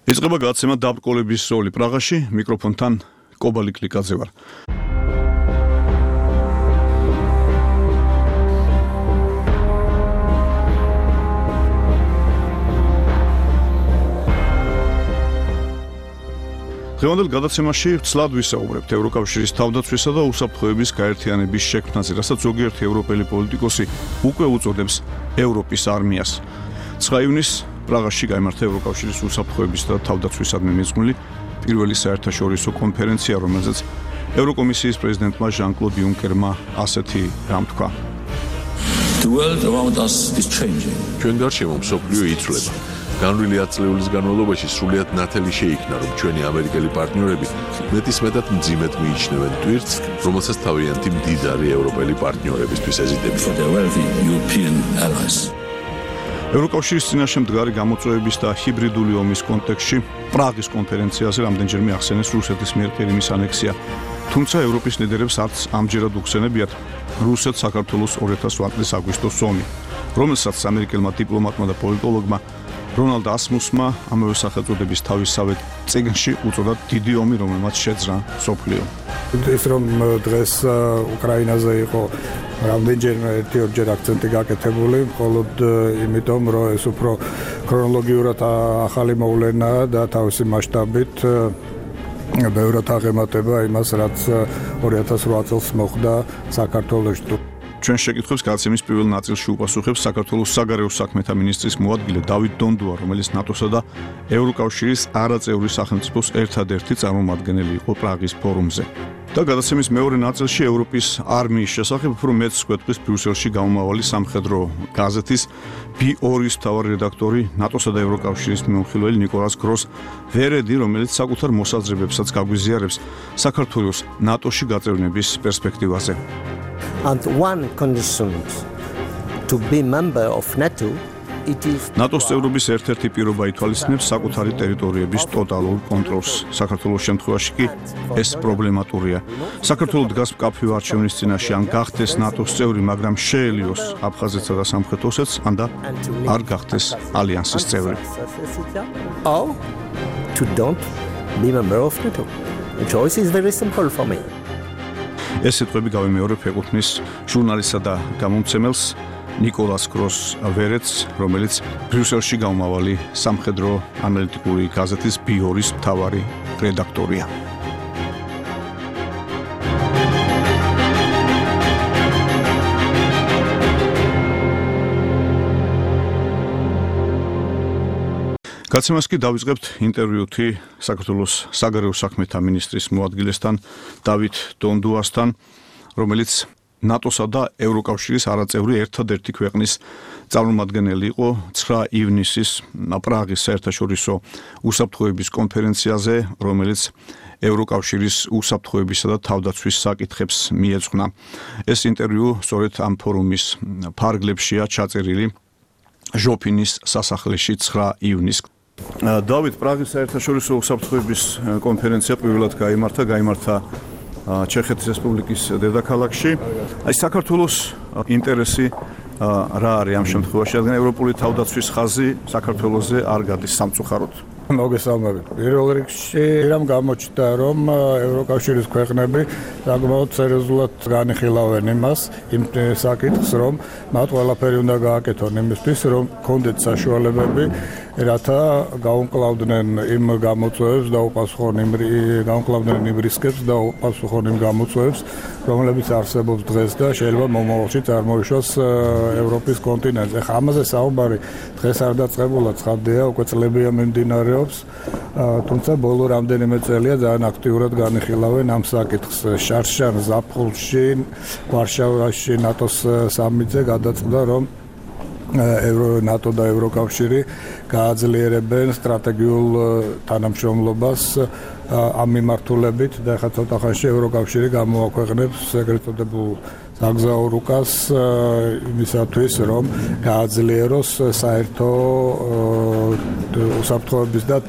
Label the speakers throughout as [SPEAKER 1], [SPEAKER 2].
[SPEAKER 1] იწყება გადაცემა დაბრკოლების როლი პრაღაში, მიკროფონთან კობალი კლიკაძე ვარ. დღევანდელ გადაცემაში ცლად ვისაუბრებთ ევროკავშირის თავდაცვისა და უსაფრთხოების გაერთიანების შექმნაზე, რასაც ზოგიერთი ევროპელი პოლიტიკოსი უკვე უწოდებს ევროპის არმიას. 9 ივნისს პრაღაში გაიმართა ევროკავშირის უსაფრთხოების და თავდაცვისადმი მიძღვნილი პირველი საერთაშორისო კონფერენცია, რომელზეც ევროკომისიის პრეზიდენტმა ჟან-კლოდ იუნკერმა ასეთი რამ თქვა.
[SPEAKER 2] The world around us is changing.
[SPEAKER 3] ჩვენ გარშემო მსოფლიო იცვლება. განვლილი 10 წლების განმავლობაში სრულიად ნათელი შეიქმნა, რომ ჩვენი ამერიკელი პარტნიორები მეტისმეტად მძიმედ მიიჩნევენ ტვირთს, რომელსაც თავიანთი მდიდარი ევროპელი პარტნიორებისთვის ეზიდებიან.
[SPEAKER 2] For their wealthy European allies.
[SPEAKER 1] ევროკავშირის წინაშე მდგარი გამოწვევების და ჰიბრიდული ომის კონტექსტში პრაღის კონფერენციაზე რამდენჯერმე ახსენეს რუსეთის მიერ ყირიმის ანექსია. თუმცა ევროპის ლიდერებს არც ამჯერად უხსენებიათ რუსეთს საქართველოს 2008 წლის აგვისტოს ომი, რომელსაც ამერიკელმა დიპლომატმა და პოლიტოლოგმა რონალდ ასმუსმა ამავე სახელწოდების თავისავე წიგნში უწოდა დიდი ომი, რომელმაც შეძრა მსოფლიო.
[SPEAKER 4] ის რომ დღეს უკრაინაზე იყო რამდენჯერმე ერთიორჯერ აქცენტი გაკეთებული, მხოლოდ იმიტომ, რომ ეს უფრო ქრონოლოგიურად ახალი მოვლენაა და თავისი მასშტაბით ბევრად აღემატება იმას, რაც 2008 წელს მოხდა საქართველოში.
[SPEAKER 1] ჩვენ შეკითხვებს გადაცემის პირველ ნაწილში უპასუხებს საქართველოს საგარეო საქმეთა მინისტრის მოადგილე დავით დონდუა, რომელიც ნატოსა და ევროკავშირის არაწევრი სახელმწიფოს ერთადერთი წარმომადგენელი იყო პრაღის ფორუმზე. და გადაცემის მეორე ნაწილში ევროპის არმიის შესახებ უფრო მეც გვეტყვის ბრიუსელში გამომავალი სამხედრო გაზეთის B2-ის მთავარი რედაქტორი, ნატოსა და ევროკავშირის მიმოხილველი ნიკოლას გროს-ვერედი, რომელიც საკუთარ მოსაზრებებსაც გაგვიზიარებს საქართველოს ნატოში გაწევრიანების პერსპექტივაზე.
[SPEAKER 5] And one condition to be member of NATO it is
[SPEAKER 1] ნატოს წევრობის ერთ-ერთი პირობა ითვალისწინებს საკუთარი ტერიტორიების ტოტალურ კონტროლს. საქართველოს შემთხვევაში კი ეს პრობლემატურია. საქართველო დგას მკაფიო არჩევნის წინაშე, ან გახდეს ნატოს წევრი, მაგრამ შეელიოს აფხაზეთსა და სამხრეთ ოსეთს, ან და არ გახდეს ალიანსის წევრი.
[SPEAKER 5] or to don't be member of NATO. The choice is very simple for me.
[SPEAKER 1] ეს სიტყვები გავიმეორებ ეკუთვნის ჟურნალისტსა და გამომცემელს ნიკოლას გროს-ვერედს, რომელიც ბრიუსელში გამომავალი სამხედრო ანალიტიკური გაზეთის B2-ის მთავარი რედაქტორია. გადაცემას კი დავიწყებთ ინტერვიუთი საქართველოს საგარეო საქმეთა მინისტრის მოადგილესთან დავით დონდუასთან, რომელიც ნატოსა და ევროკავშირის არაწევრი ერთადერთი ქვეყნის წარმომადგენელი იყო 9 ივნისის პრაღის საერთაშორისო უსაფრთხოების კონფერენციაზე, რომელიც ევროკავშირის უსაფრთხოებისა და თავდაცვის საკითხებს მიეძღვნა. ეს ინტერვიუ სწორედ ამ ფორუმის ფარგლებშია ჩაწერილი ჟოფინის სასახლეში 9 ივნისს. დავით, პრაღის საერთაშორისო უსაფრთხოების კონფერენცია პირველად გაიმართა ჩეხეთის რესპუბლიკის დედაქალაქში. აი საქართველოს ინტერესი რა არის ამ შემთხვევაში, რადგან ევროპული თავდაცვის ხაზი საქართველოზე არ გადის სამწუხაროდ.
[SPEAKER 4] მოგესალმებით. პირველ რიგში რამ გამოჩნდა, რომ ევროკავშირის ქვეყნები საკმაოდ სერიოზულად განიხილავენ იმას, იმ საკითხს, რომ მათ ყველაფერი უნდა გააკეთონ იმისთვის, რომ კონდეთ საშუალებები, რათა გაუმკლავდნენ იმ გამოწვევებს და უპასუხონ იმ რისკებს და უპასუხონ იმ გამოწვევებს, რომლებიც არსებობს დღეს და შეიძლება მომავალში წარმოიშვას ევროპის კონტინენტზე. ხა ამაზე საუბარი დღეს არ დაწყებულა, ცხადია, უკვე წლებია მიმდინარეობს, თუმცა ბოლო რამდენიმე წელია ძალიან აქტიურად განიხილავენ ამ საკითხს. შარშან ზაფხულში ვარშავაში ნატოს სამიტზე გადაწყდა, რომ ნატო და ევროკავშირი გააძლიერებენ სტრატეგიულ თანამშრომლობას ამ მიმართულებით და ხა ცოტა ხანში ევროკავშირი გამოაქვეყნებს ეგრეთ წოდებულ საგზაო რუკას იმისათვის, რომ გააძლიეროს საერთო უსაფრთხოების და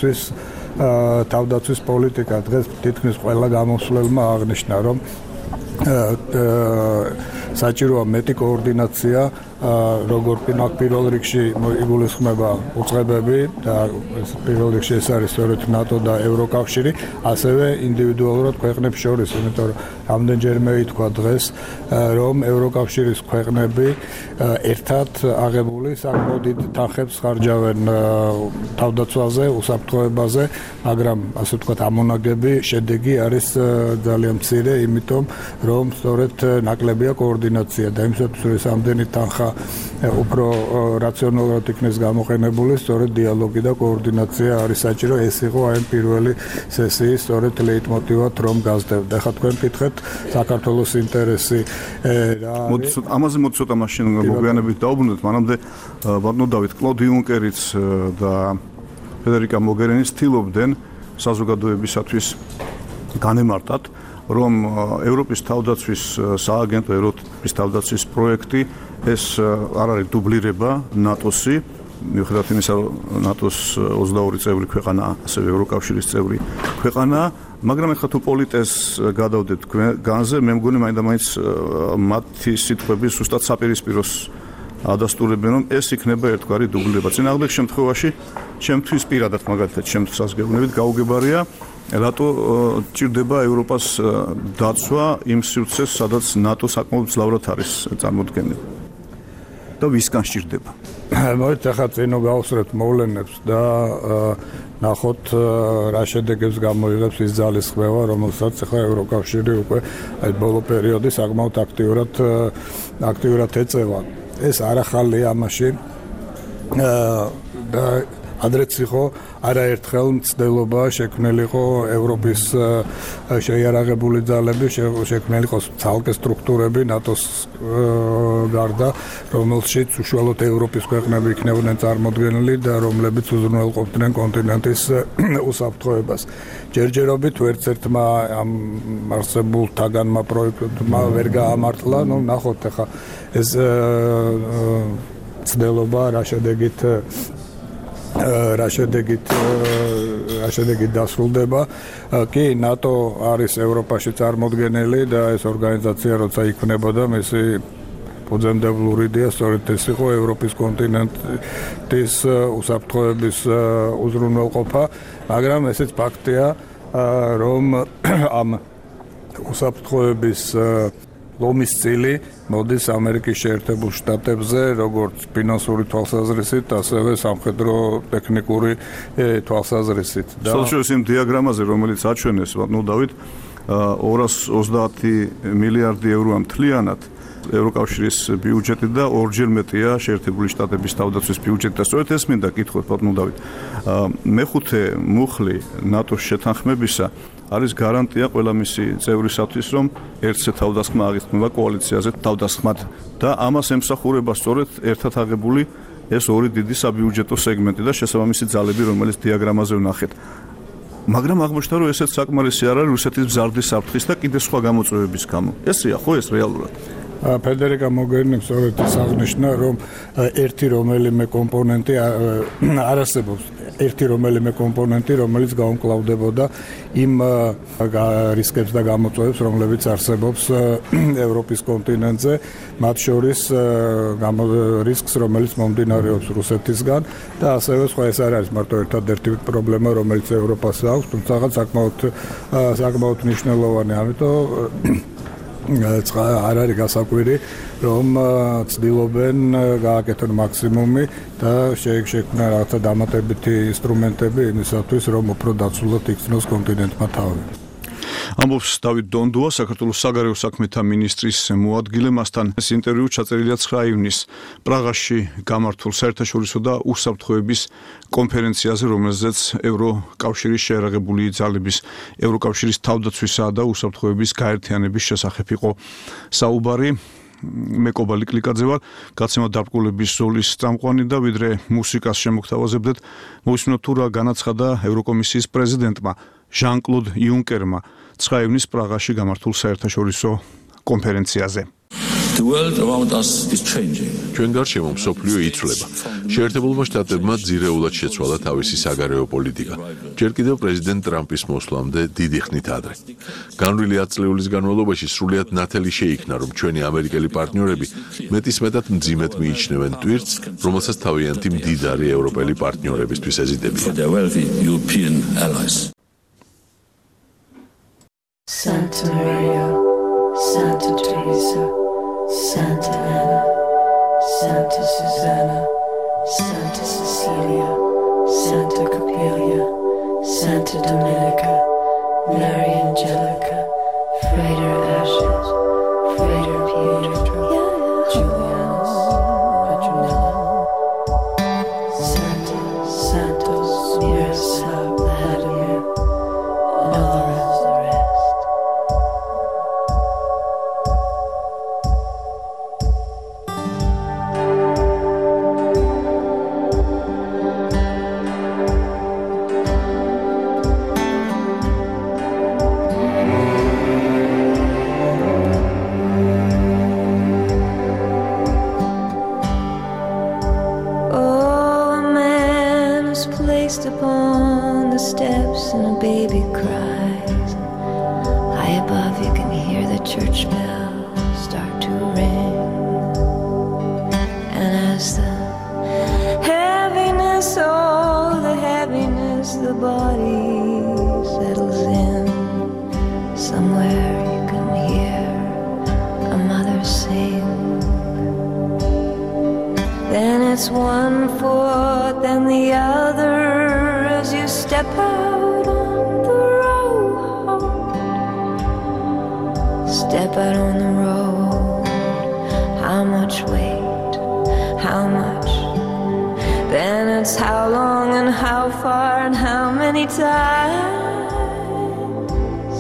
[SPEAKER 4] თავდაცვის პოლიტიკა. დღეს თითქმის ყველა გამოსვლელმა აღნიშნა, რომ საჭიროა მეტი კოორდინაცია, როგორ პირველ რიგში იგულისხმება უწყებები და პირველ რიგში ეს არის სწორედ ნატო და ევროკავშირი, ასევე ინდივიდუალურად ქვეყნებს შორის, იმიტომ რომ რამდენჯერმე ითქვა დღეს, რომ ევროკავშირის ქვეყნები ერთად აღებული საკმაოდ დიდ თანხებს ხარჯავენ თავდაცვაზე, უსაფრთხოებაზე, მაგრამ ასე ვთქვათ, ამონაგები შედეგი არის ძალიან მცირე, იმიტომ რომ სწორედ ნაკლებია კოორდინაცია და იმისათვის რომ ეს ამდენი თანხა უფრო რაციონალურად იქნეს გამოყენებული, სწორედ დიალოგი და კოორდინაცია არის საჭირო. ეს იყო აი პირველი სესიის სწორედ ლეიტმოტივად რომ გაზრდებდა. ახლა თქვენ კითხეთ საქართველოს ინტერესი რა არის.
[SPEAKER 1] ამაზე მოდი ცოტა მაშინ მოგვიანებით დაუბრუნდეთ, მანამდე ბატონო დავით, კლოდ იუნკერიც და ფედერიკა მოგერინი ცდილობდნენ საზოგადოებისათვის განემარტათ, რომ ევროპის თავდაცვის სააგენტო, ევროპის თავდაცვის პროექტი ეს არ არის დუბლირება ნატოსი, მიუხედავად იმისა, რომ ნატოს 22 წევრი ქვეყანაა, ასევე ევროკავშირის წევრი ქვეყანაა, მაგრამ ახლა თუ პოლიტეს გადავდეთ განზე, მე მგონი მაინდა-მაინც მათი სიტყვები ზუსტად საპირისპიროს ადასტურებენ, რომ ეს იქნება ერთგვარი დუბლირება. წინააღმდეგ შემთხვევაში, ჩემთვის პირადად მაგალითად ჩემთვის საზგეუბნებით გაუგებარია რატო ჭირდება ევროპას დაცვა იმ სივრცეს, სადაც ნატო საკმაოდ მძლავრად არის წარმოდგენილი და ვისგან სჭირდება?
[SPEAKER 4] მოდით ახლა წინო გავუსწრებთ მოვლენებს და ნახოთ რა შედეგებს გამოიღებს ის ძალისხმევა, რომელსაც ახლა ევროკავშირი უკვე აი ბოლო პერიოდი საკმაოდ აქტიურად ეწევა. ეს არ ახალია ამაში და ადრეც იყო არაერთხელ მცდელობა შექმნილიყო ევროპის შეიარაღებული ძალები, შექმნილიყო ცალკე სტრუქტურები ნატოს გარდა, რომელშიც უშუალოდ ევროპის ქვეყნები იქნებოდნენ წარმოდგენილი და რომლებიც უზრუნველყოფდნენ კონტინენტის უსაფრთხოებას. ჯერჯერობით ვერცერთმა ამ არსებულ თაგანმა პროექტმა ვერ გაამართლა, ნახოთ ახლა ეს მცდელობა რა შედეგით დასრულდება. კი, ნატო არის ევროპაში წარმოდგენილი და ეს ორგანიზაცია როცა იქმნებოდა, მისი ფუძემდებლური იდეა სწორედ ეს იყო ევროპის კონტინენტის უსაფრთხოების უზრუნველყოფა, მაგრამ ესეც ფაქტია, რომ ამ უსაფრთხოების ლომის წილი მოდის ამერიკის შეერთებულ შტატებზე, როგორც ფინანსური თვალსაზრისით, ასევე სამხედრო ტექნიკური თვალსაზრისით.
[SPEAKER 1] სოციალურ იმ დიაგრამაზე, რომელიც აჩვენეს, ბატონო დავით, 230 მილიარდი ევროა მთლიანად ევროკავშირის ბიუჯეტი და ორჯერ მეტია შეერთებული შტატების თავდაცვის ბიუჯეტი და სწორედ ეს მინდა კითხოთ, ბატონო დავით. მეხუთე მუხლი ნატოს შეთანხმებისა არის გარანტია ყველა მისი წევრისათვის, რომ ერთზე თავდასხმა აღიქმება კოალიციაზე თავდასხმად და ამას ემსახურება სწორედ ერთად აღებული ეს ორი დიდი საბიუჯეტო სეგმენტი და შესაბამისი ძალები, რომელიც დიაგრამაზე ვნახეთ. მაგრამ აღმოჩნდა, რომ ესეც საკმარისი არ არის რუსეთის მზარდის საფრთხის და კიდე სხვა გამოწვევების გამო. ესია ხო ეს რეალურად?
[SPEAKER 4] ფედერიკა მოგერინიმ სწორედ აღნიშნა, რომ ერთი რომელიმე კომპონენტი არ არსებობს, რომელიც გაუმკლავდებოდა იმ რისკებს და გამოწვევებს, რომლებიც არსებობს ევროპის კონტინენტზე, მათ შორის რისკს, რომელიც მომდინარეობს რუსეთისგან და ასევე სხვა. ეს არ არის მარტო ერთადერთი პრობლემა, რომელიც ევროპას აქვს, თუმცა საკმაოდ მნიშვნელოვანი, ამიტომ არ არის გასაკვირი, რომ ცდილობენ გააკეთონ მაქსიმუმი და შეექმნა რაღაცა დამატებითი ინსტრუმენტები იმისათვის, რომ უფრო დაცულად იქცნოს კონტინენტმა თავი.
[SPEAKER 1] ამბობს დავით დონდუა, საქართველოს საგარეო საქმეთა მინისტრის მოადგილე. მასთან ეს ინტერვიუ ჩაწერილია 9 ივნისს პრაღაში გამართულ საერთაშორისო და უსაფრთხოების კონფერენციაზე, რომელზეც ევროკავშირის შეიარაღებული ძალების, ევროკავშირის თავდაცვისა და უსაფრთხოების გაერთიანების შესახებ იყო საუბარი. მე კობალი კლიკაძე ვარ, გაცემა დარბკოლების ზოლის წამყვანი და ვიდრე მუსიკას შემოგთავაზებდეთ, მოვისმინოთ თუ რა განაცხადა ევროკომისიის პრეზიდენტმა ჟან-კლოდ იუნკერმა 9 ივნისს პრაღაში გამართულ საერთაშორისო კონფერენციაზე.
[SPEAKER 2] The world around us is changing.
[SPEAKER 3] ჩვენ გარშემო მსოფლიო იცვლება. შეერთებულმა შტატებმა ძირეულად შეცვალა თავისი საგარეო პოლიტიკა. ჯერ კიდევ პრეზიდენტ ტრამპის მოსვლამდე დიდი ხნით ადრე. განვლილი 10 წლების განმავლობაში სრულიად ნათელი შეიქმნა, რომ ჩვენი ამერიკელი პარტნიორები მეტისმეტად მძიმედ მიიჩნევენ ტვირთს, რომელსაც თავიანთი მდიდარი ევროპელი პარტნიორებისთვის ეზიდებიან.
[SPEAKER 2] For their wealthy European allies.
[SPEAKER 6] Santa Maria, Santa Teresa, Santa Anna, Santa Susanna, Santa Cecilia, Santa Coppelia, Santa Dominica, Mary Angelica, Frater Ashes, Frater Pietro, Julianus, Petronilla, Santa Santos, Miroslav, Vladimir, and all the rest. Upon the steps and a baby cries. High above you can hear the church bells start to ring. And as the heaviness, the body settles in, somewhere you can hear a mother sing. Then it's one foot, then the other. As you step out on the road, step out on the road. How much weight, how much? Then it's how long and how far and how many times.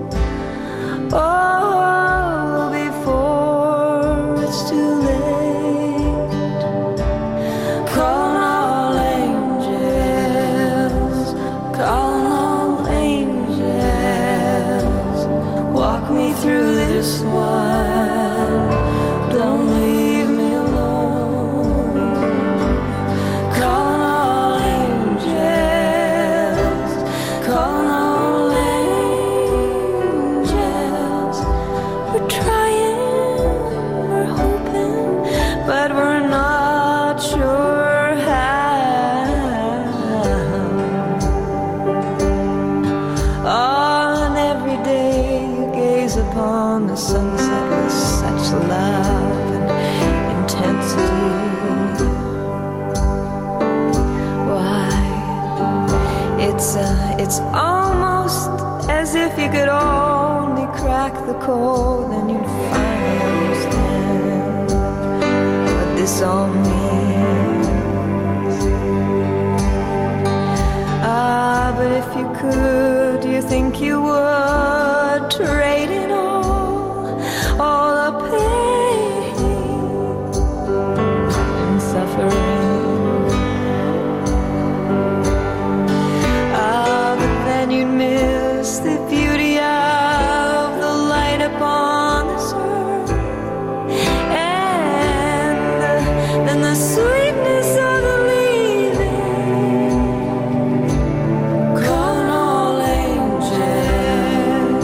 [SPEAKER 6] Oh, before it's too late. Call all angels, call all angels. Walk me through this one. Don't leave me alone. Call all angels, call all angels. We're trying, we're hoping, but we're not sure how. On every day you gaze upon the sunset with such love and intensity. Why, it's almost as if you could only crack the code and you'd finally understand what this all means. But if you could, do you think you would trade it all the pain and suffering? But then you'd miss the beauty of the light upon this earth, and then the sweetness of the leaving. Call all angels,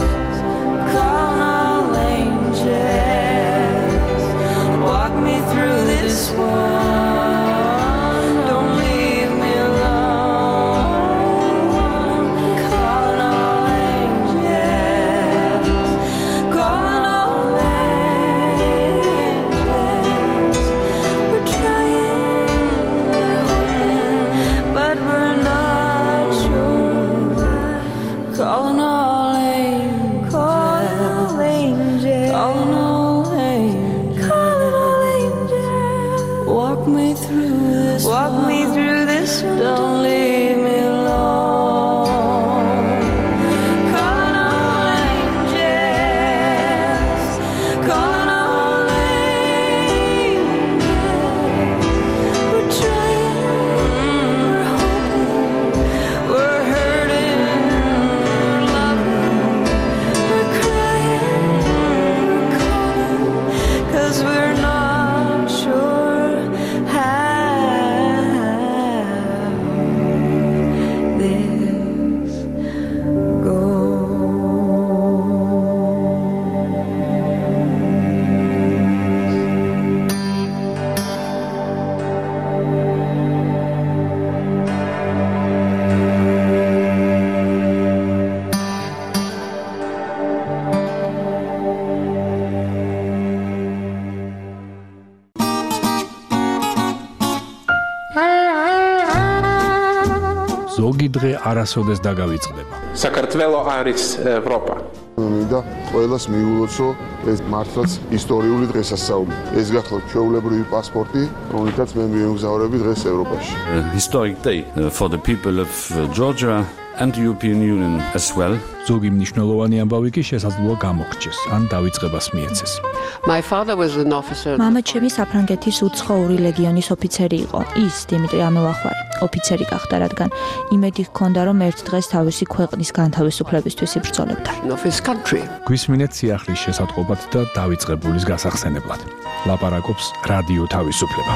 [SPEAKER 7] კარგი დღე არასოდეს დაგავიწყდება.
[SPEAKER 8] საქართველო არის ევროპა.
[SPEAKER 9] მინდა ყველას მიულოცო ეს მართლაც ისტორიული დღესასწაული. ეს გახლავთ ჩვეულებრივი პასპორტი, რომელთაც მე მიემგზავრები დღეს ევროპაში.
[SPEAKER 2] Historic day for the people of Georgia and the European Union as well.
[SPEAKER 7] ზოგი მნიშვნელოვანი ამბავი კი შესაძლოა გამოგრჩეს, ან დავიწყებას მიეცეს.
[SPEAKER 10] My father was an officer.
[SPEAKER 11] მამა ჩემი საფრანგეთის უცხოური ლეგიონის ოფიცერი იყო. ის დიმიტრი ამელახვარი ოფიცერი გახდა, რადგან იმედი ჰქონდა, რომ ერთ დღეს თავისი ქვეყნის განთავისუფლებისთვის იბრძოლებდა.
[SPEAKER 7] გვისმინეთ სიახლის შესატყობად და დავიწყებულის გასახსენებლად. ლაპარაკობს რადიო თავისუფლება.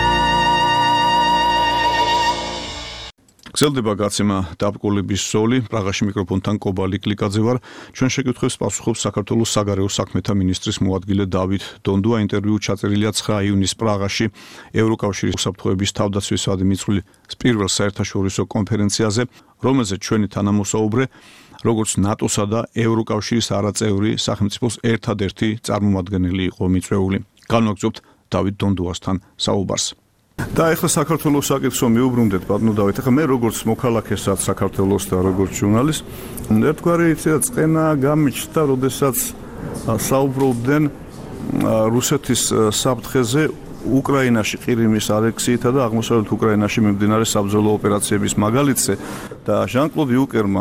[SPEAKER 1] გრძელდება გაცემა დაბკოლების ზოლი. პრაღაში მიკროფონთან კობალი კლიკაძე ვარ. ჩვენ შეკითხვებს პასუხობს საქართველოს საგარეო საქმეთა მინისტრის მოადგილე დავით დონდუა. ინტერვიუ ჩაწერილია 9 ივნისს პრაღაში ევროკავშირის უსაფრთხოების თავდაცვისადმი მიწვლის პირველ საერთაშორისო კონფერენციაზე, რომელზეც ჩვენი თანამოსაუბრე როგორც ნატოსა და ევროკავშირის არაწევრი სახელმწიფოს ერთადერთი წარმომადგენელი იყო მიწვეული. განვაგრძობთ დავით დონდუასთან საუბარს. და ეხლა საქართველოს საკითხო მიუბრუნდეთ ბატონო დავით. ეხლა მე როგორც მოქალაქესაც საქართველოს და როგორც ჟურნალისტ ერთგვარი წყენა გამიჩნდა, როდესაც საუბრობდნენ რუსეთის საფრთხეზე უკრაინაში ყირიმის ანექსიითა და აღმოსავლეთ უკრაინაში მიმდინარე საბრძოლო ოპერაციების მაგალითზე და ჟან-კლოდ იუნკერმა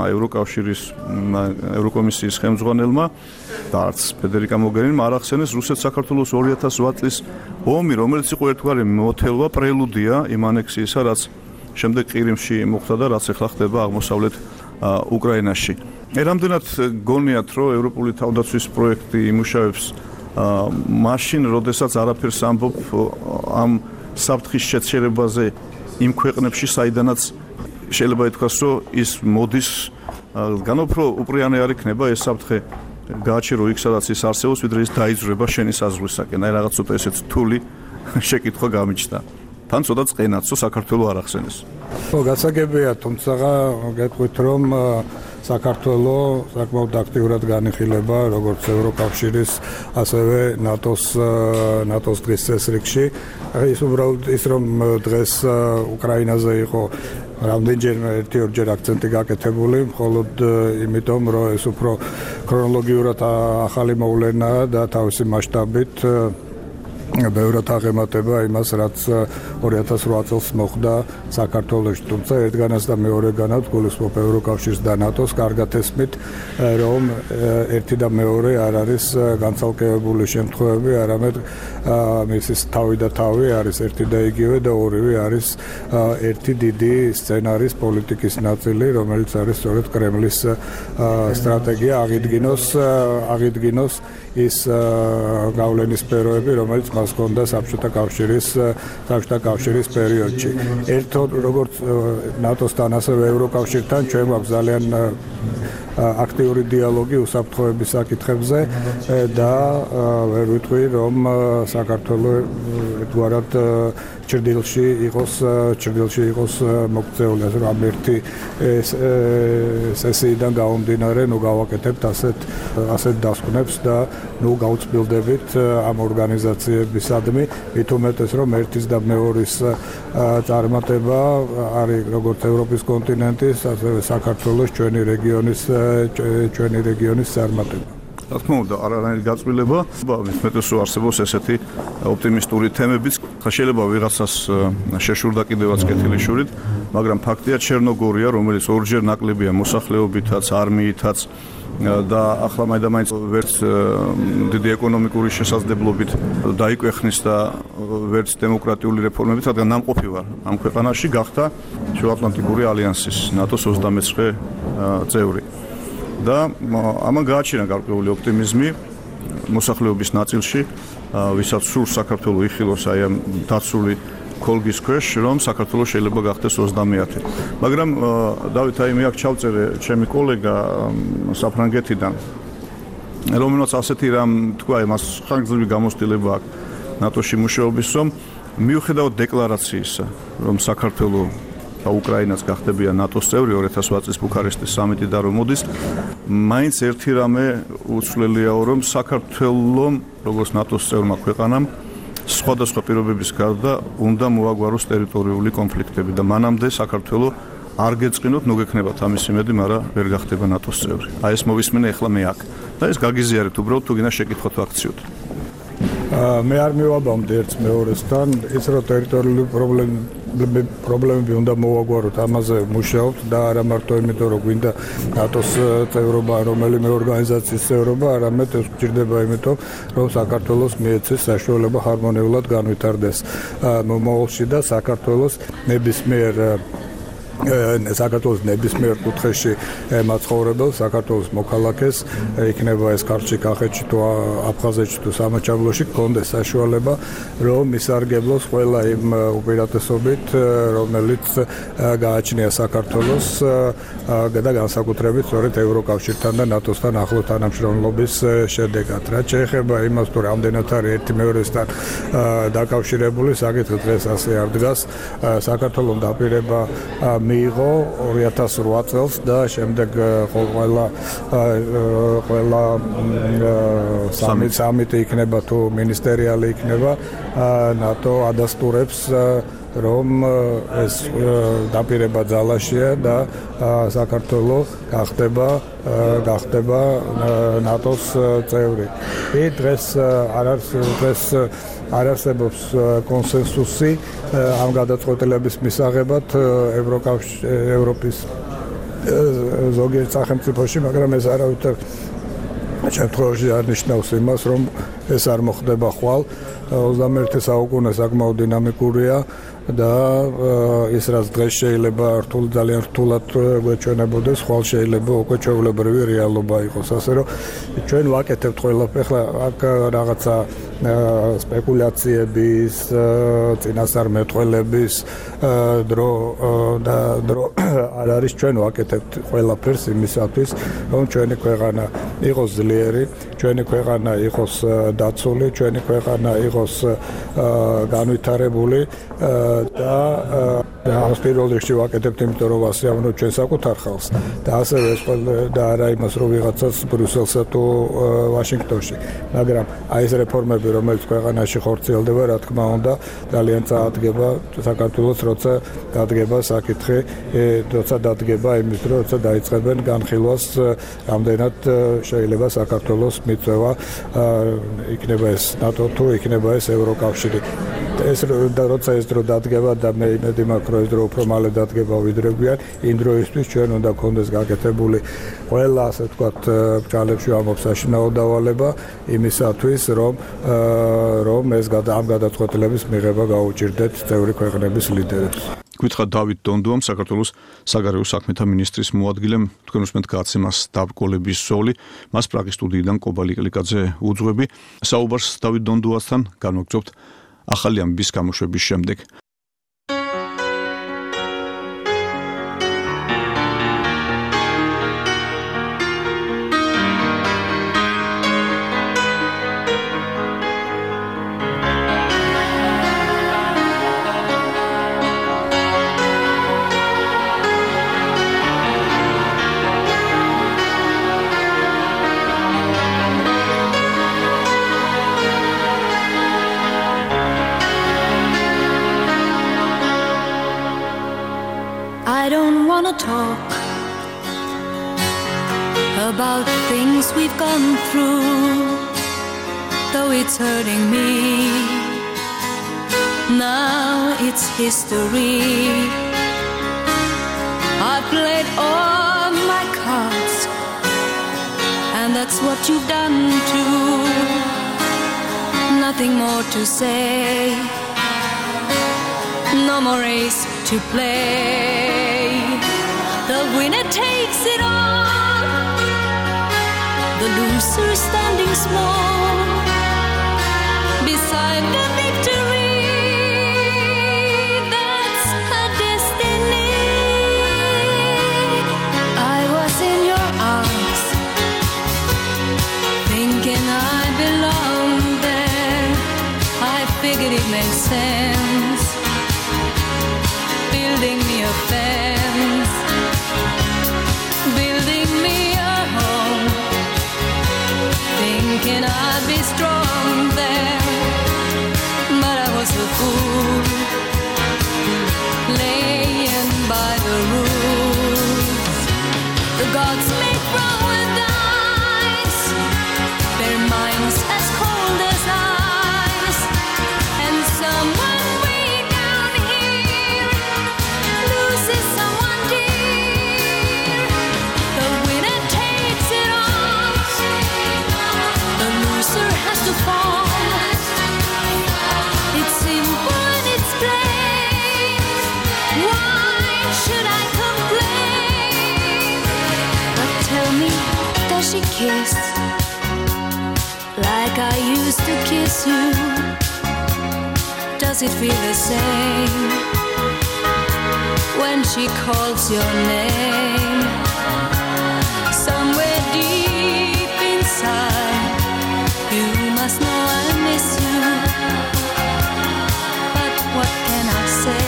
[SPEAKER 1] ევროკომისიის ხელმძღვანელმა და არც ფედერიკა მოგერინმა არ ახსენეს რუსეთ-საქართველოს 2008 წლის ომი, რომელიც იყო ერთგვარი მოთელვა, პრელუდია იმ ანექსიისა, რაც შემდეგ ყირიმში მოხდა და რაც ახლა ხდება აღმოსავლეთ უკრაინაში. რამდენად გონიათ, რომ ევროპული თავდაცვის პროექტი იმუშავებს მაშინ, როდესაც არაფერს ამბობ ამ საფრთხის შეჩერებაზე იმ ქვეყნებში, საიდანაც შეიძლება ითქვას, რომ ის მოდის, განუპრო უპრიანი არ იქნება ეს საფრთხე გააჩერო იქ, სადაც ის არსებობს, ვიდრე ის დაიძვრება შენი საზღვრისაკენ. აი რაღაც ცოტა ესეც თული შეკითხვა გამიჩნდა. თან ცოტა წყენაცო საქართველოს არ ახსენეს.
[SPEAKER 4] გასაგებია, თუმცა გეტყვით, რომ საქართველოს საკმაოდ აქტიურად განიხილება როგორც ევროკავშირის, ასევე ნატოს დღის წესრიგში. ის უბრალოდ ის რომ დღეს უკრაინაზე იყო რამდენჯერმე ერთი-ორჯერ აქცენტი გაკეთებული, მხოლოდ იმიტომ, რომ ეს უფრო ქრონოლოგიურად ახალი მოვლენაა და თავისი მასშტაბით ბევრად აღემატება იმას, რაც 2008 წელს მოხდა საქართველოში. თუმცა ერთგანაც და მეორეგანაც გულისხმობ ევროკავშირს და ნატოს კარგად ესმით, რომ ერთი და მეორე არ არის განცალკევებული შემთხვევები, არამედ მისის თავი და თავი არის ერთი და იგივე და ორივე არის ერთი დიდი სცენარის პოლიტიკის ნაწილი, რომელიც არის სწორედ კრემლის სტრატეგია აღიდგინოს ის გავლენის სფეროები, რომელიც მას ჰქონდა საბჭოთა კავშირის პერიოდში. ერთოდ როგორც ნატოსთან, ასევე ევროკავშირთან ჩვენ გვაქვს ძალიან აქტიური დიალოგი უსაფრთხოების საკითხებზე და ვერ ვიტყვი, რომ საქართველოს ერთგვარად ჭრდილში იყოს მოქცეული, ასე რომ ამ ერთი სესიიდან გამომდინარე, გავაკეთებთ ასეთ დასკვნებს და გავწმილდებით ამ ორგანიზაციებისადმი, მით უმეტეს რომ ერთის და მეორის წარმატება არის როგორც ევროპის კონტინენტის, ასევე საქართველოს ჩვენი რეგიონის წარმატება.
[SPEAKER 1] რა თქმა უნდა, არანაირი გაწმილება, მეტყვი არსებობს ესეთი ოპტიმისტური თემებიც, შეიძლება ვიღაცას შეშურდა კიდევაც კეთილი შურით, მაგრამ ფაქტია ჩერნოგორია, რომელიც ორჯერ ნაკლებია მოსახლეობითაც, არმიითაც და ახლა მაინც ვერც დიდი ეკონომიკური შესაძლებლობით დაიკვეხნის და ვერც დემოკრატიული რეფორმებით, რადგან ნამყოფი ვარ ამ ქვეყანაში, გახდა შუაატლანტიკური ალიანსის ნატოს 29 წევრი. და ამან გააჩინა გარკვეული ოპტიმიზმი მოსახლეობის ნაწილში, ვისაც სურს საქართველოს იხილოს აი ამ დაცული კოლგის ქვეშ, რომ საქართველოს შეიძლება გახდეს 30. მაგრამ დავით, აი მე აქ ჩავწერე ჩემი კოლეგა საფრანგეთიდან, რომელსაც ასეთი რამ თქვა, მას ხანგრძლივი გამოცდილება აქვს ნატოში მუშაობის, რომ მიუხედავად დეკლარაციისა, რომ საქართველოს და უკრაინაც გახდებიან ნატოს წევრი 2008 წლის ბუქარესტის სამიტი და რომ მოდის, მაინც ერთი რამე უცვლელიაო, რომ საქართველოს როგორც ნატოს წევრმა ქვეყანამ სხვადასხვა პირობების გარდა უნდა მოაგვაროს ტერიტორიული კონფლიქტები და მანამდე საქართველოს არ გეწყინოთ, ნუ გექნებათ ამის იმედი, მაგრამ ვერ გახდება ნატოს წევრი. აი ეს მოვისმენე ახლა მე აქ. და ეს გაგიზიარეთ უბრალოდ თუ გინდა შეკითხოთ აქციოდ.
[SPEAKER 4] მე არ მივაბამდი ერთს მეორესთან, ის რომ ტერიტორიული პრობლემები უნდა მოვაგვაროთ, ამაზე მუშაობთ და არა მარტო იმიტომ რომ გვინდა ნატოს წევრობა, რომელიმე ორგანიზაციის წევრობა, არამედ ეს გვჭირდება იმიტომ, რომ საქართველოს მიეცეს საშუალება ჰარმონიულად განვითარდეს მომავალში და საქართველოს ნებისმიერ კუთხეში მაცხოვრებელ საქართველოს მოქალაქეს იქნება ეს ქართლში, კახეთში თუ აფხაზეთში თუ სამაჩაბლოში გქონდეს საშუალება რომ ისარგებლოს ყველა იმ უპირატესობით რომელიც გააჩნია საქართველოს და განსაკუთრებით სწორედ ევროკავშირთან და ნატოსთან ახლო თანამშრომლობის შედეგად. რაც შეეხება იმას თუ რამდენად არის ერთი მეორესთან დაკავშირებული, საკითხი დღეს ასე არ დგას. საქართველოს დაპირება მიიღო 2008 წელს და შემდეგ ყველა სამიტი იქნება თუ მინისტერიალი იქნება ნატო ადასტურებს რომ ეს დაპირება ძალაშია და საქართველოს გახდება ნატოს წევრი. დღეს არ არსებობს კონსენსუსი ამ გადაწყვეტილების მისაღებად ევროპის ზოგიერთ სახელმწიფოში, მაგრამ ეს არავითარ შემთხვევაში არ ნიშნავს იმას, რომ ეს არ მოხდება ხვალ. 21 საუკუნე საკმაოდ დინამიკურია და ის რაც დღეს შეიძლება ძალიან რთულად გვეჩვენებოდეს, ხვალ შეიძლება უკვე ჩვეულებრივი რეალობა იყოს. ასე რომ ჩვენ ვაკეთებთ ყველაფერს, აქ რაღაცა სპეკულაციების, წინასწარმეტყველების დრო არ არის. ჩვენ ვაკეთებთ ყველაფერს იმისათვის, რომ ჩვენი ქვეყანა იყოს ძლიერი, ჩვენი ქვეყანა იყოს დაცული, ჩვენი ქვეყანა იყოს განვითარებული და ამას პირველ რიგში ვაკეთებთ, იმიტომ რომ ვასიამოვნებთ ჩვენ საკუთარ ხალხს და ასევე ეს და არა იმას, რომ ვიღაცას ბრიუსელსა თუ ვაშინგტონში. მაგრამ აი ეს რეფორმები, რომელიც ქვეყანაში ხორციელდება, რა თქმა უნდა, ძალიან წაადგება საქართველოს, როცა დადგება საკითხი, როცა დადგება იმის დრო, როცა დაიწყებენ განხილვას, რამდენად შეიძლება საქართველოს მიწვევა, იქნება ეს ნატო თუ იქნება ეს ევროკავშირი. ეს როცა ეს დრო დადგება და მე იმედი მაქვს, რომ ეს დრო უფრო მალე დადგება ვიდრე გვიან, იმ დროისთვის ჩვენ უნდა გქონდეს გაკეთებული ყველა, ასე ვთქვათ, ბრძოლებში ამბობ საშინაო დავალება იმისათვის, რომ ეს ამ გადაწყვეტილების მიღება გაუჭირდეთ წევრი ქვეყნების ლიდერებს.
[SPEAKER 1] გითხრა დავით დონდუამ, საქართველოს საგარეო საქმეთა მინისტრის მოადგილემ, თქვენ უსმენთ გაცემას დაბრკოლების ზოლი, მას პრაღის სტუდიიდან კობალი კლიკაძე უძღვები. საუბარს დავით დონდუასთან განვაგრძობთ ახალი ამბის გამოშვების შემდეგ.
[SPEAKER 6] I don't want to talk about things we've gone through, though it's hurting me. Now it's history. I've played all my cards, and that's what you've done too. Nothing more to say, no more race to play. The winner takes it all, the loser standing small beside the victory. That's her destiny. I was in your arms, thinking I belonged there. I figured it made sense, building me a fence, building me a home, thinking I'd be strong there, but I was a fool, laying by the rules. does she kiss like I used to kiss you? Does it feel the same when she calls your name? Somewhere deep inside, you must know I miss you. But what can I say?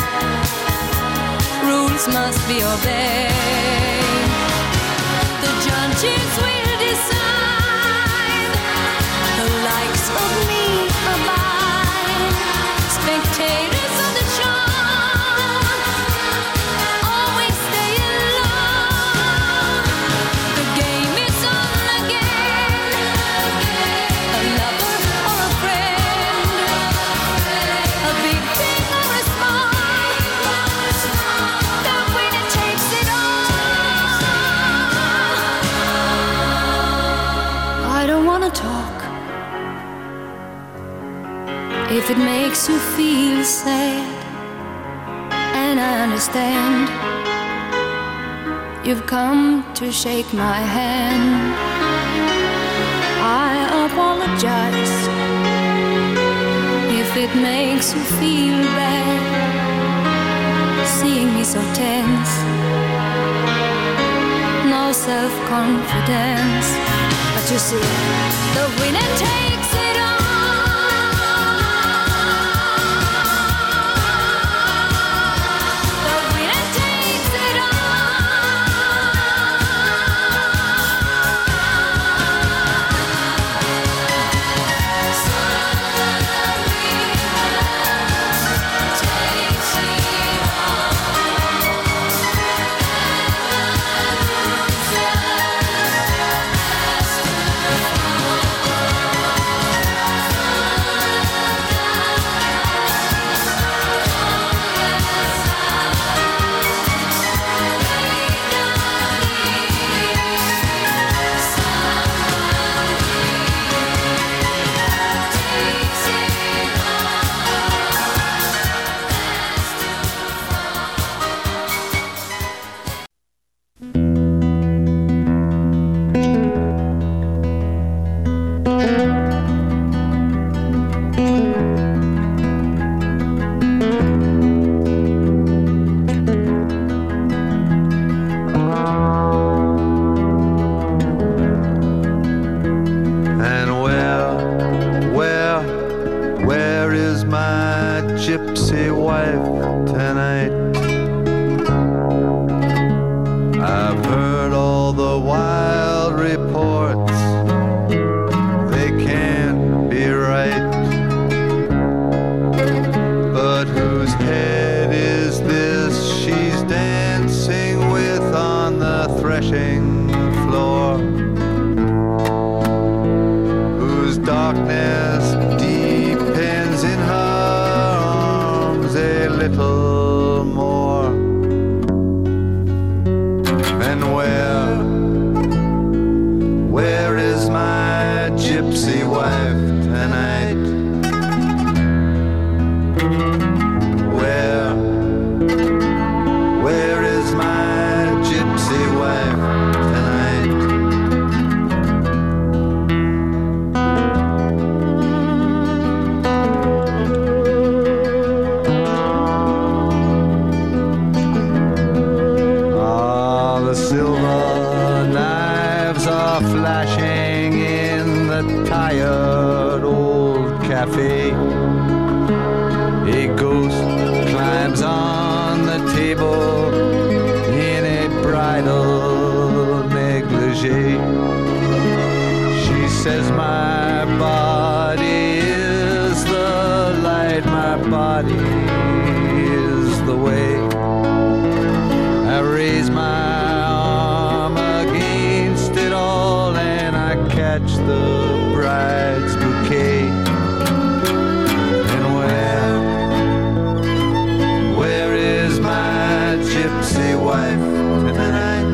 [SPEAKER 6] Rules must be obeyed. The judges will decide. The likes of me are mine. Spectators of the show always stay alone. The game is on again. A lover or a friend, a big thing or a small, the winner takes it all. I don't wanna talk if it makes you feel sad, and I understand. You've come to shake my hand. I apologize if it makes you feel bad, seeing me so tense, no self-confidence. But you see, the winner takes it all.
[SPEAKER 12] gypsy wife tonight. I've heard all the wild reports, they can't be right. But whose head is this she's dancing with on the threshing floor? Whose darkness depends in her arms a little more? And where is my gypsy wife tonight? Where is my gypsy wife tonight? Ah, the silver knives are flashing in the tired old cafe. A ghost climbs on the table in a bridal negligee. She says my body is the light, my body is the way. I raise my arm against it all and I catch the bride's bouquet. And where is my gypsy wife tonight?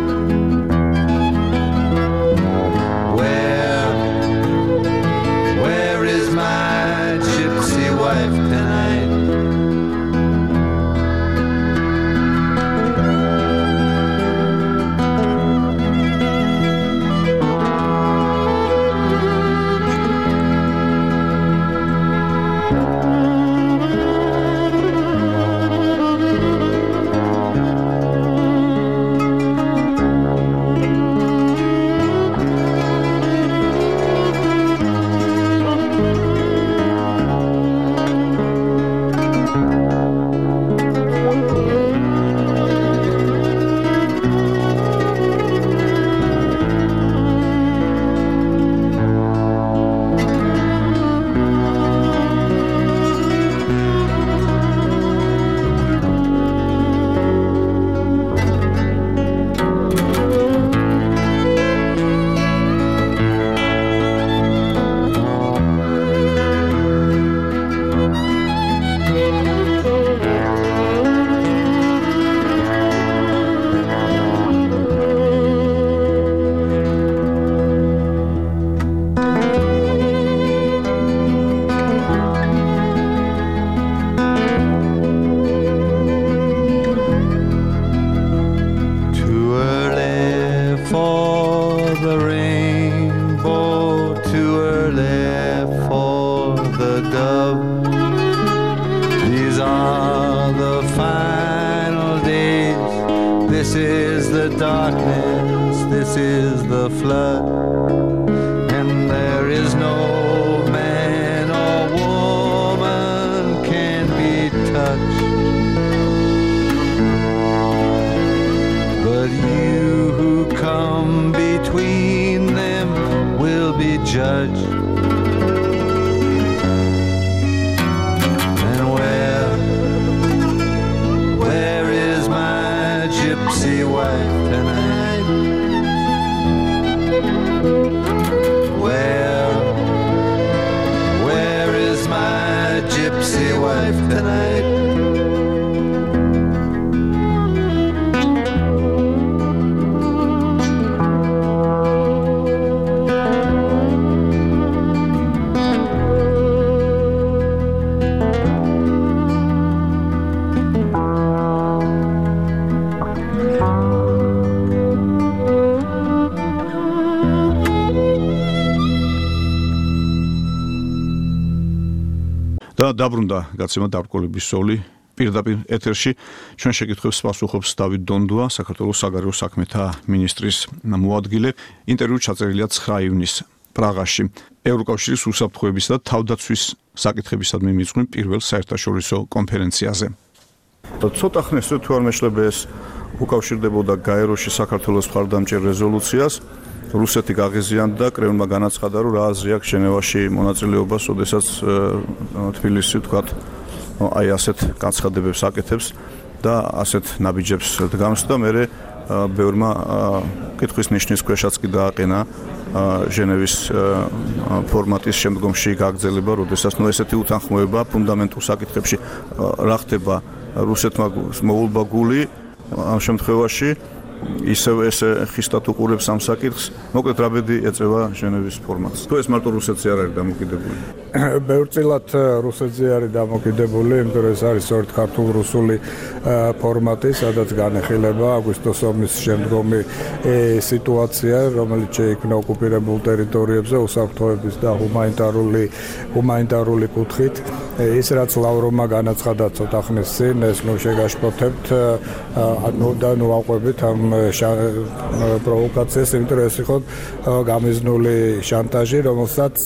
[SPEAKER 12] Where is my gypsy wife tonight? the darkness, this is the flood, and there is no man or woman can be touched. But you who come between them will be judged. And where is my gypsy wife tonight? Where is my gypsy wife tonight?
[SPEAKER 1] და დაბრუნდა გაცემა დარკვევების სოვლი პირდაპირ ეთერში ჩვენ შეკითხვებს პასუხობს დავით დონდუა საქართველოს საგარეო საქმეთა მინისტრის მოადგილე ინტერვიუ ჩაწერილია 9 ივნისს პრაღაში ევროკავშირის უსაფრთხოებისა და თავდაცვის საკითხებისადმი მიძღვნილ პირველ საერთაშორისო კონფერენციაზე ცოტა ხნის თუ არ მეშლება ეს უკავშირდებოდა გაეროში საქართველოს მხარდამჭერ რეზოლუციას რუსეთი გაღიზიანდა და კრემლმა განაცხადა, რომ რა აზრი აქვს ჟენევაში მონაწილეობას, ოდესაც თბილისი თქვათ, აი ასეთ განცხადებებს აკეთებს და ასეთ ნაბიჯებს დგამს და მე ბევრმა კითხვის ნიშნის ქვეშაც კი დააყენა ჟენევის ფორმატის შემდგომში გაგრძელება, ოდესაც ესეთი უთანხმოება ფუნდამენტურ საკითხებში რა ხდება რუსეთმა მოულბა გული ამ შემთხვევაში ისევ ეს ხისტად უყურებს ამ საკითხს. მოკლედ რა ბედი ეწევა ჟენევის ფორმატს. თუ ეს მარტო რუსეთზე არ არის დამოკიდებული.
[SPEAKER 4] ბევრწილად რუსეთზე არის დამოკიდებული, იმიტომ რომ ეს არის სწორედ ქართულ-რუსული ფორმატი, სადაც განეხილება აგვისტოს ომის შემდგომი სიტუაცია, რომელიც შეიქმნა ოკუპირებულ ტერიტორიებზე უსაფრთხოების და ჰუმანიტარული კუთხით. ის რაც ლავროვმა განაცხადა ცოტა ხნის წინ, ეს შეგაშფოთებთ და ვაყვებით ამ პროვოკაციას, იმიტომ რომ ეს იყო გამიზნული შანტაჟი, რომელსაც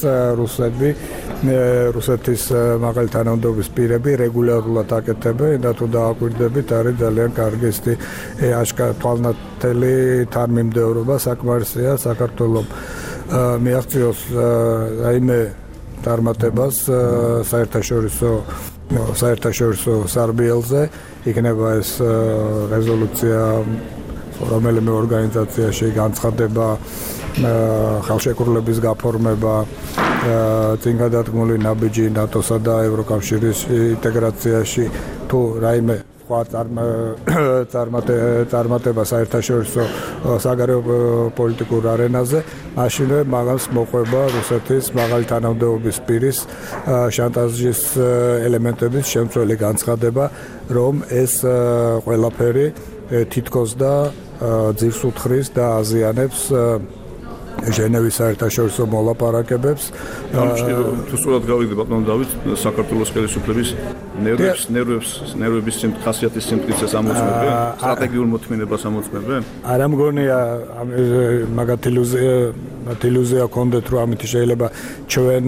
[SPEAKER 4] რუსეთის მაღალი თანამდებობის პირები რეგულარულად აკეთებენ და თუ დააკვირდებით, არის ძალიან კარგი თვალნათელი თანმიმდევრობა საკმარისია საქართველოს მიაღწიოს რაიმე წარმატებას საერთაშორისო სარბიელზე იქნება ეს რეზოლუცია რომელიმე ორგანიზაციაში განცხადება ხალხშეკრულების გაფორმება წინ გადადგმული ნაბიჯი ნატოსა და ევროკავშირის ინტეგრაციაში თუ რაიმე წარმატება საერთაშორისო საგარეო პოლიტიკურ არენაზე, მაშინვე მაგას მოყვება რუსეთის მაღალი თანამდებობის პირის შანტაჟის ელემენტების შემცველი განცხადება, რომ ეს ყველაფერი თითქოს და ძირს უთხრის და აზიანებს ჟენევის საერთაშორისო მოლაპარაკებებს.
[SPEAKER 1] თუ სწორად გავიგე ბატონო დავით, საქართველოს ხელისუფლების ნერვების ხასიათის სიმტკიცეს ამოწმებენ, სტრატეგიულ მოთმინებას ამოწმებენ?
[SPEAKER 4] არა მგონია მაგათ ილუზია გქონდეთ, რომ ამით შეიძლება ჩვენ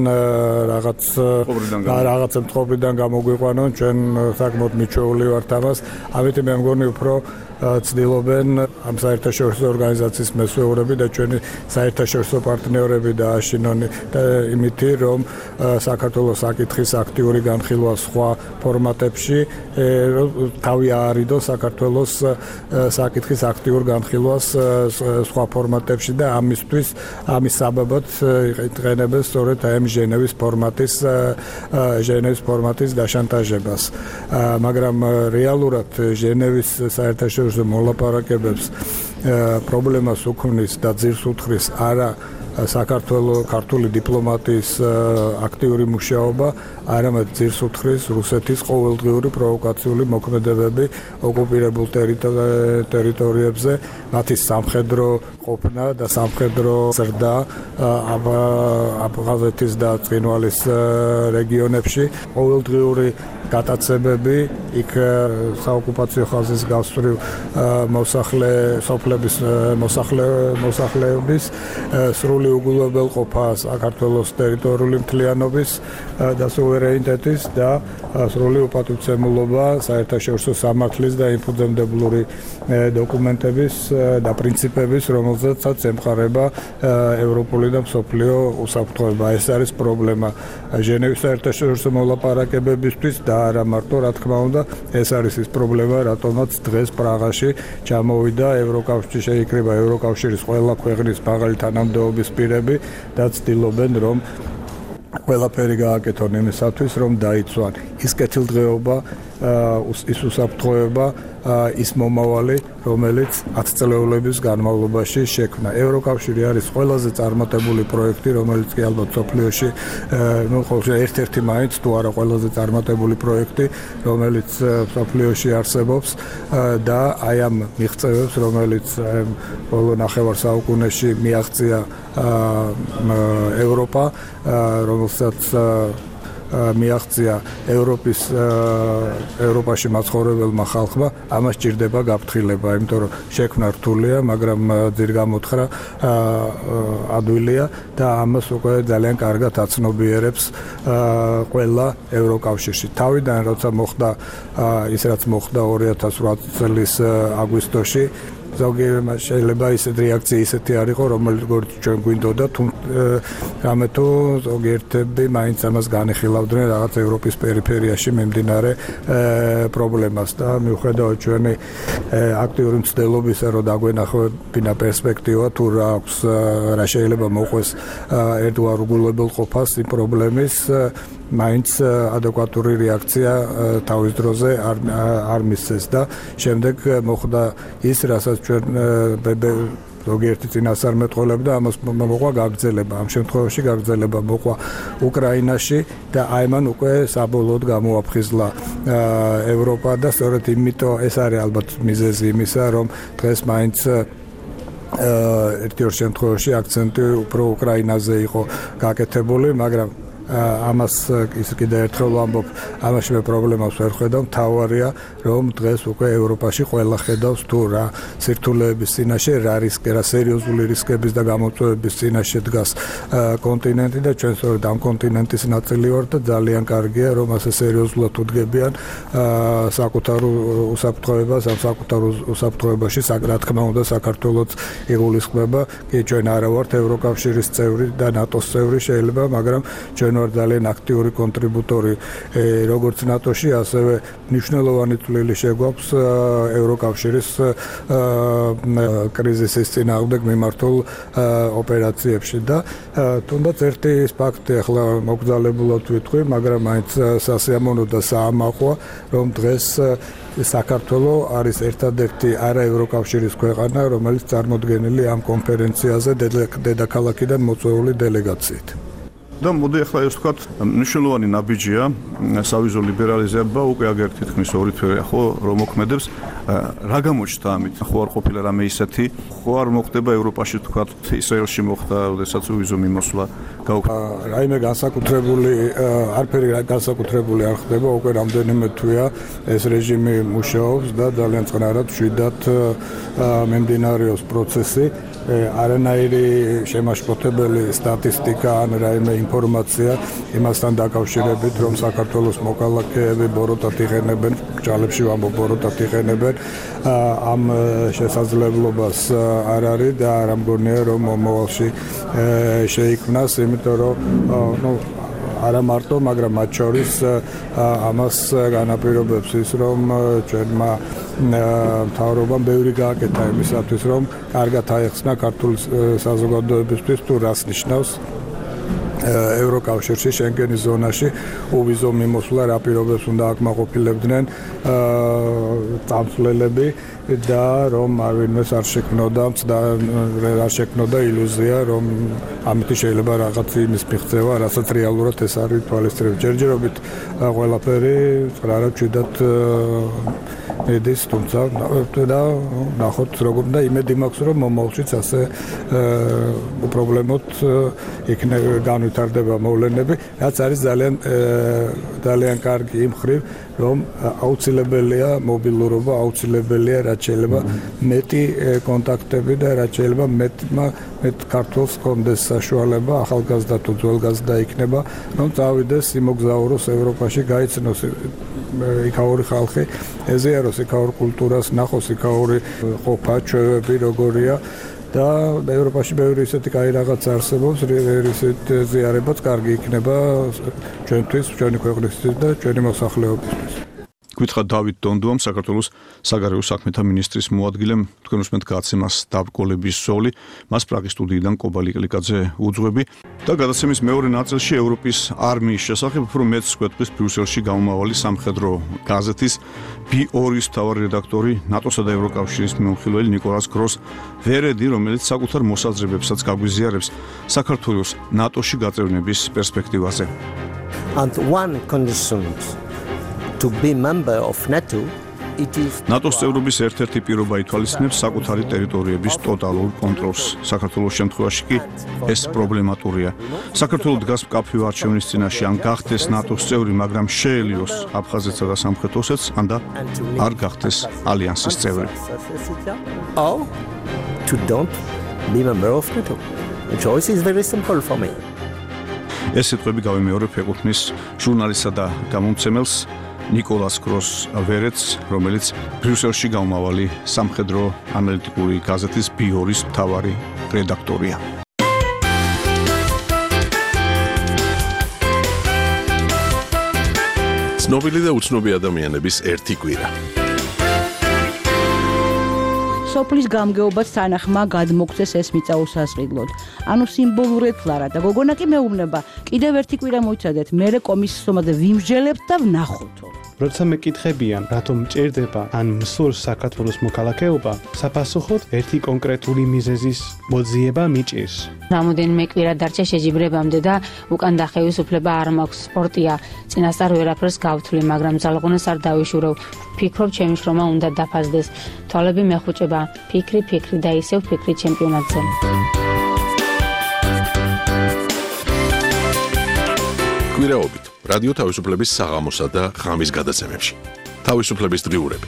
[SPEAKER 4] რაღაც მწყობრიდან გამოგვიყვანონ, ჩვენ საკმაოდ მიჩვეული ვართ ამას, ამით მე მგონი უფრო ცდილობენ ამ საერთაშორისო ორგანიზაციის მესვეურები და ჩვენი საერთაშორისო პარტნიორები დააშინონ იმითი, რომ საქართველოს საკითხის აქტიური განხილვა სხვა ფორმატებში თავი აარიდოს საქართველოს საკითხის აქტიურ განხილვას სხვა ფორმატებში და ამის საბაბად იყენებენ სწორედ ამ ჟენევის ფორმატის დაშანტაჟებას. მაგრამ რეალურად ჟენევის საერთაშორისო მოლაპარაკებებს პრობლემას უქმნის და ძირს უთხრის არა საქართველოს ქართული დიპლომატიის აქტიური მუშაობა, არამედ ძირს უთხრის რუსეთის ყოველდღიური პროვოკაციული მოქმედებები ოკუპირებულ ტერიტორიებზე, მათი სამხედრო ყოფნა და სამხედრო ზრდა აფხაზეთის და ცხინვალის რეგიონებში ყოველდღიური გატაცებები იქ საოკუპაციო ხაზის გასწვრივ მოსახლეობის სრული უგულებელყოფა საქართველოს ტერიტორიული მთლიანობის და სუვერენიტეტის და სრული უპატივცემულობა საერთაშორისო სამართლის და ინფუძემდებლური დოკუმენტების და პრინციპების, რომელზეცაც ემყარება ევროპული და მსოფლიო უსაფრთხოება. ეს არის პრობლემა ჟენევის საერთაშორისო მოლაპარაკებებისთვის და არა მარტო, რა თქმა უნდა, ეს არის ის პრობლემა, რატომაც დღეს პრაღაში ჩამოვიდა შეიკრიბა ევროკავშირის ყველა ქვეყნის მაღალი თანამდებობის პირები და ცდილობენ, რომ ყველაფერი გააკეთონ იმისათვის, რომ დაიცვან ის კეთილდღეობა, ის უსაფრთხოება, ის მომავალი, რომელიც 10 წლეულების განმავლობაში შექმნა. ევროკავშირი არის ყველაზე წარმატებული პროექტი, რომელიც კი ალბათ სოფლიოში, ერთ-ერთი მაინც თუ არა ყველაზე წარმატებული პროექტი, რომელიც სოფლიოში არსებობს და აი ამ მიღწევებს, რომელიც ბოლო ნახევარ საუკუნეში მიაღწია ევროპა, რომელსაც მიაღწია ევროპაში მაცხოვრებელმა ხალხმა, ამას ჭირდება გაფრთხილება, იმიტომ რომ შექმნა რთულია, მაგრამ ძირგამოთხრა ადვილია და ამას უკვე ძალიან კარგად აცნობიერებს ყველა ევროკავშირში. თავიდან როცა მოხდა ის რაც მოხდა 2008 წლის აგვისტოში, შეიძლება ისეთი რეაქცია ისეთი არ იყო, როგორც ჩვენ გვინდოდა, თუ ზოგიერთები მაინც ამას განიხილავდნენ რაღაც ევროპის პერიფერიაში მიმდინარე პრობლემას და მიუხედავად ჩვენი აქტიური მცდელობისა, რომ დაგვენახებინა პერსპექტივა, თუ რა აქვს, რა შეიძლება მოყვეს ერთგვარ უგულებელყოფას იმ პრობლემის, მაინც ადეკვატური რეაქცია თავის დროზე არ მისცეს და შემდეგ მოხდა ის, რასაც ჩვენ ზოგიერთი წინასწარმეტყველები და ამას მოყვა გაგრძელება. ამ შემთხვევაში გაგრძელება მოყვა უკრაინაში და აი მან უკვე საბოლოოდ გამოაფხიზლა ევროპა და სწორედ იმიტომ ეს არის ალბათ მიზეზი იმისა, რომ დღეს მაინც ერთ-ერთ შემთხვევაში აქცენტი უფრო უკრაინაზე იყო გაკეთებული, მაგრამ ამას ის კიდე ერთხელ ვამბობ, ამაში მე პრობლემას ვერ ხედავ, მთავარია, რომ დღეს უკვე ევროპაში ყველა ხედავს თუ რა სირთულეების წინაშე, რა სერიოზული რისკების და გამოწვევების წინაშე დგას კონტინენტი და ჩვენ სწორედ ამ კონტინენტის ნაწილი ვართ და ძალიან კარგია, რომ ასე სერიოზულად უდგებიან საკუთარ უსაფრთხოებას, ამ საკუთარ უსაფრთხოებაში, რა თქმა უნდა, საქართველოც იგულისხმება, კი ჩვენ არა ვართ ევროკავშირის წევრი და ნატოს წევრი შეიძლება, მაგრამ ჩვენ ძალიან აქტიური კონტრიბუტორი როგორც ნატოში, ასევე მნიშვნელოვანი წვლილი შეგვაქვს ევროკავშირის კრიზისის წინააღმდეგ მიმართულ ოპერაციებში და თუნდაც ერთი ფაქტი ახლა მოგზაურობულად ვიტყვი, მაგრამ მაინც სასიამოვნო და საამაყოა, რომ დღეს საქართველო არის ერთადერთი არა ევროკავშირის ქვეყანა, რომელიც წარმოდგენილი ამ კონფერენციაზე დედაქალაქიდან მოწვეული დელეგაციით.
[SPEAKER 1] და მოდი ახლა ეს ვთქვათ, მნიშვნელოვანი ნაბიჯია სავიზო ლიბერალიზება, უკვე აგერ თითქმის 2 თვეა, ხო, რომ მოქმედებს, რა გამოჩნდა ამით? ხო არ ყოფილა რამე ისეთი, ხო არ მოხდება ევროპაში, ვთქვათ, ისრაელში მოხდა, როდესაც ვიზო მიმოსვლა
[SPEAKER 4] რაიმე განსაკუთრებული, არაფერი განსაკუთრებული არ ხდება, უკვე რამდენიმე თვეა ეს რეჟიმი მუშაობს და ძალიან წყნარად შვიდად მიმდინარეობს პროცესი. არანაირი შემაშფოთებელი სტატისტიკა ან რაიმე ინფორმაცია იმასთან დაკავშირებით, რომ საქართველოს მოქალაქეები ბოროტად იყენებენ, ჭალებში ვამბობ ბოროტად იყენებენ, ამ შესაძლებლობას არ არის და არ ამგონია, რომ მომავალში შეიქმნას, იმიტომ რომ არა მარტო, მაგრამ მათ შორის ამას განაპირობებს ის, რომ ჩვენმა მთავრობამ ბევრი გააკეთა იმისათვის, რომ კარგად აეხსნა ქართული საზოგადოებისთვის თუ რას ნიშნავს ევროკავშირში, შენგენის ზონაში უვიზო მიმოსვლა რა პირობებს უნდა აკმაყოფილებდნენ წამსვლელები და რომ არვინმეს არ შექმნოდა ილუზია, რომ ამით შეიძლება რაღაც იმის მიღწევა, რასაც რეალურად ეს არის თვალისწინებით. ჯერჯერობით ყველაფერი ბრალად ჭიდად ედის, თუმცა და ნახოთ როგორ და იმედი მაქვს, რომ მომავალშიც ასე უპრობლემოდ იქნება განვითარდება მოვლენები, რაც არის ძალიან კარგი იმ ხრივ, რომ აუცილებელია მობილურობა, აუცილებელია რაც შეიძლება მეტი კონტაქტები და რაც შეიძლება მეტ ქართულს კონდეს საშუალება, ახალგაზრდა თუ ძველგაზრდა იქნება, რომ წავიდეს, იმოგზაუროს ევროპაში, გაიცნოს იქაური ხალხი, ეზიაროს იქაურ კულტურას, ნახოს იქაური ყოფა, ჩვევები როგორია და ევროპაში ბევრი ისეთი კაი რაღაც არსებობს, ისეთი ზიარებაც კარგი იქნება ჩვენთვის, ჩვენი ქვეყნისთვის და ჩვენი მოსახლეობისთვის.
[SPEAKER 1] გითხრა დავით დონდუამ, საქართველოს საგარეო საქმეთა მინისტრის მოადგილემ, თქვენ უსმენთ გაცემას დაბრკოლების ზოლი, მას პრაღის სტუდიიდან კობა ლიკლიაძე უძღვები და გადაცემის მეორე ნაწილში ევროპის არმიის შესახებ უფრო მეც გვეტყვის ბრიუსელში გამომავალი სამხედრო გაზეთის B2-ის მთავარი რედაქტორი, ნატოსა და ევროკავშირის მიმოხილველი ნიკოლას გროს-ვერედი, რომელიც საკუთარ მოსაზრებებსაც გაგვიზიარებს საქართველოს ნატოში გაწევრიანების პერსპექტივაზე.
[SPEAKER 5] And one condition to be member of NATO
[SPEAKER 1] ნატოს წევრობის ერთ-ერთი პირობა ითვალისწინებს საკუთარი ტერიტორიების ტოტალურ კონტროლს. საქართველოს შემთხვევაში კი ეს პრობლემატურია. საქართველო დგას მკაფიო არჩევნის წინაშე, ან გახდეს ნატოს წევრი, მაგრამ შეელიოს აფხაზეთსა და სამხრეთ ოსეთს, ან და არ გახდეს ალიანსის წევრი.
[SPEAKER 5] Or to don't be member of NATO. The choice is very simple for me.
[SPEAKER 1] ეს სიტყვები გავიმეორებ ეკუთვნის ჟურნალისტსა და გამომცემელს ნიკოლას გროს-ვერედს, რომელიც ბრიუსელში გამომავალი სამხედრო ანალიტიკური გაზეთის B2-ის მთავარი რედაქტორია.
[SPEAKER 3] ცნობილი და უცნობი ადამიანების ერთი კვირა.
[SPEAKER 13] სოფლის გამგეობაც თანახმა გადმოგცეს ეს მიწა უსასყიდლოდ. ანუ სიმბოლურად ფლარა და გოგონა კი მეუბნება, კიდევ ერთი კვირა მოიცადეთ, მერე კომისიის ომაზე ვიმსჯელებთ და ვნახოთო.
[SPEAKER 14] როცა მეკითხებიან, რატომ მჭირდება ან მსურს საქართველოს მოქალაქეობა, საპასუხოდ ერთი კონკრეტული მიზეზის მოძიება მიჭირს.
[SPEAKER 15] რამოდენიმე კვირა დარჩა შეჯიბრებამდე და უკან დახევის უფლება არ მაქვს. სპორტია, წინასწარ ვერაფერს გავთვლი, მაგრამ ძალღონას არ დავიშურავ. ფიქრობ, ჩემი შრომა უნდა დაფასდეს. თვალები მეხუჭება, ფიქრი და ისევ ფიქრი ჩემპიონატზე.
[SPEAKER 3] კვირაობით რადიო თავისუფლების საღამოსა და ღამის გადაცემებში. თავისუფლების დღიურები.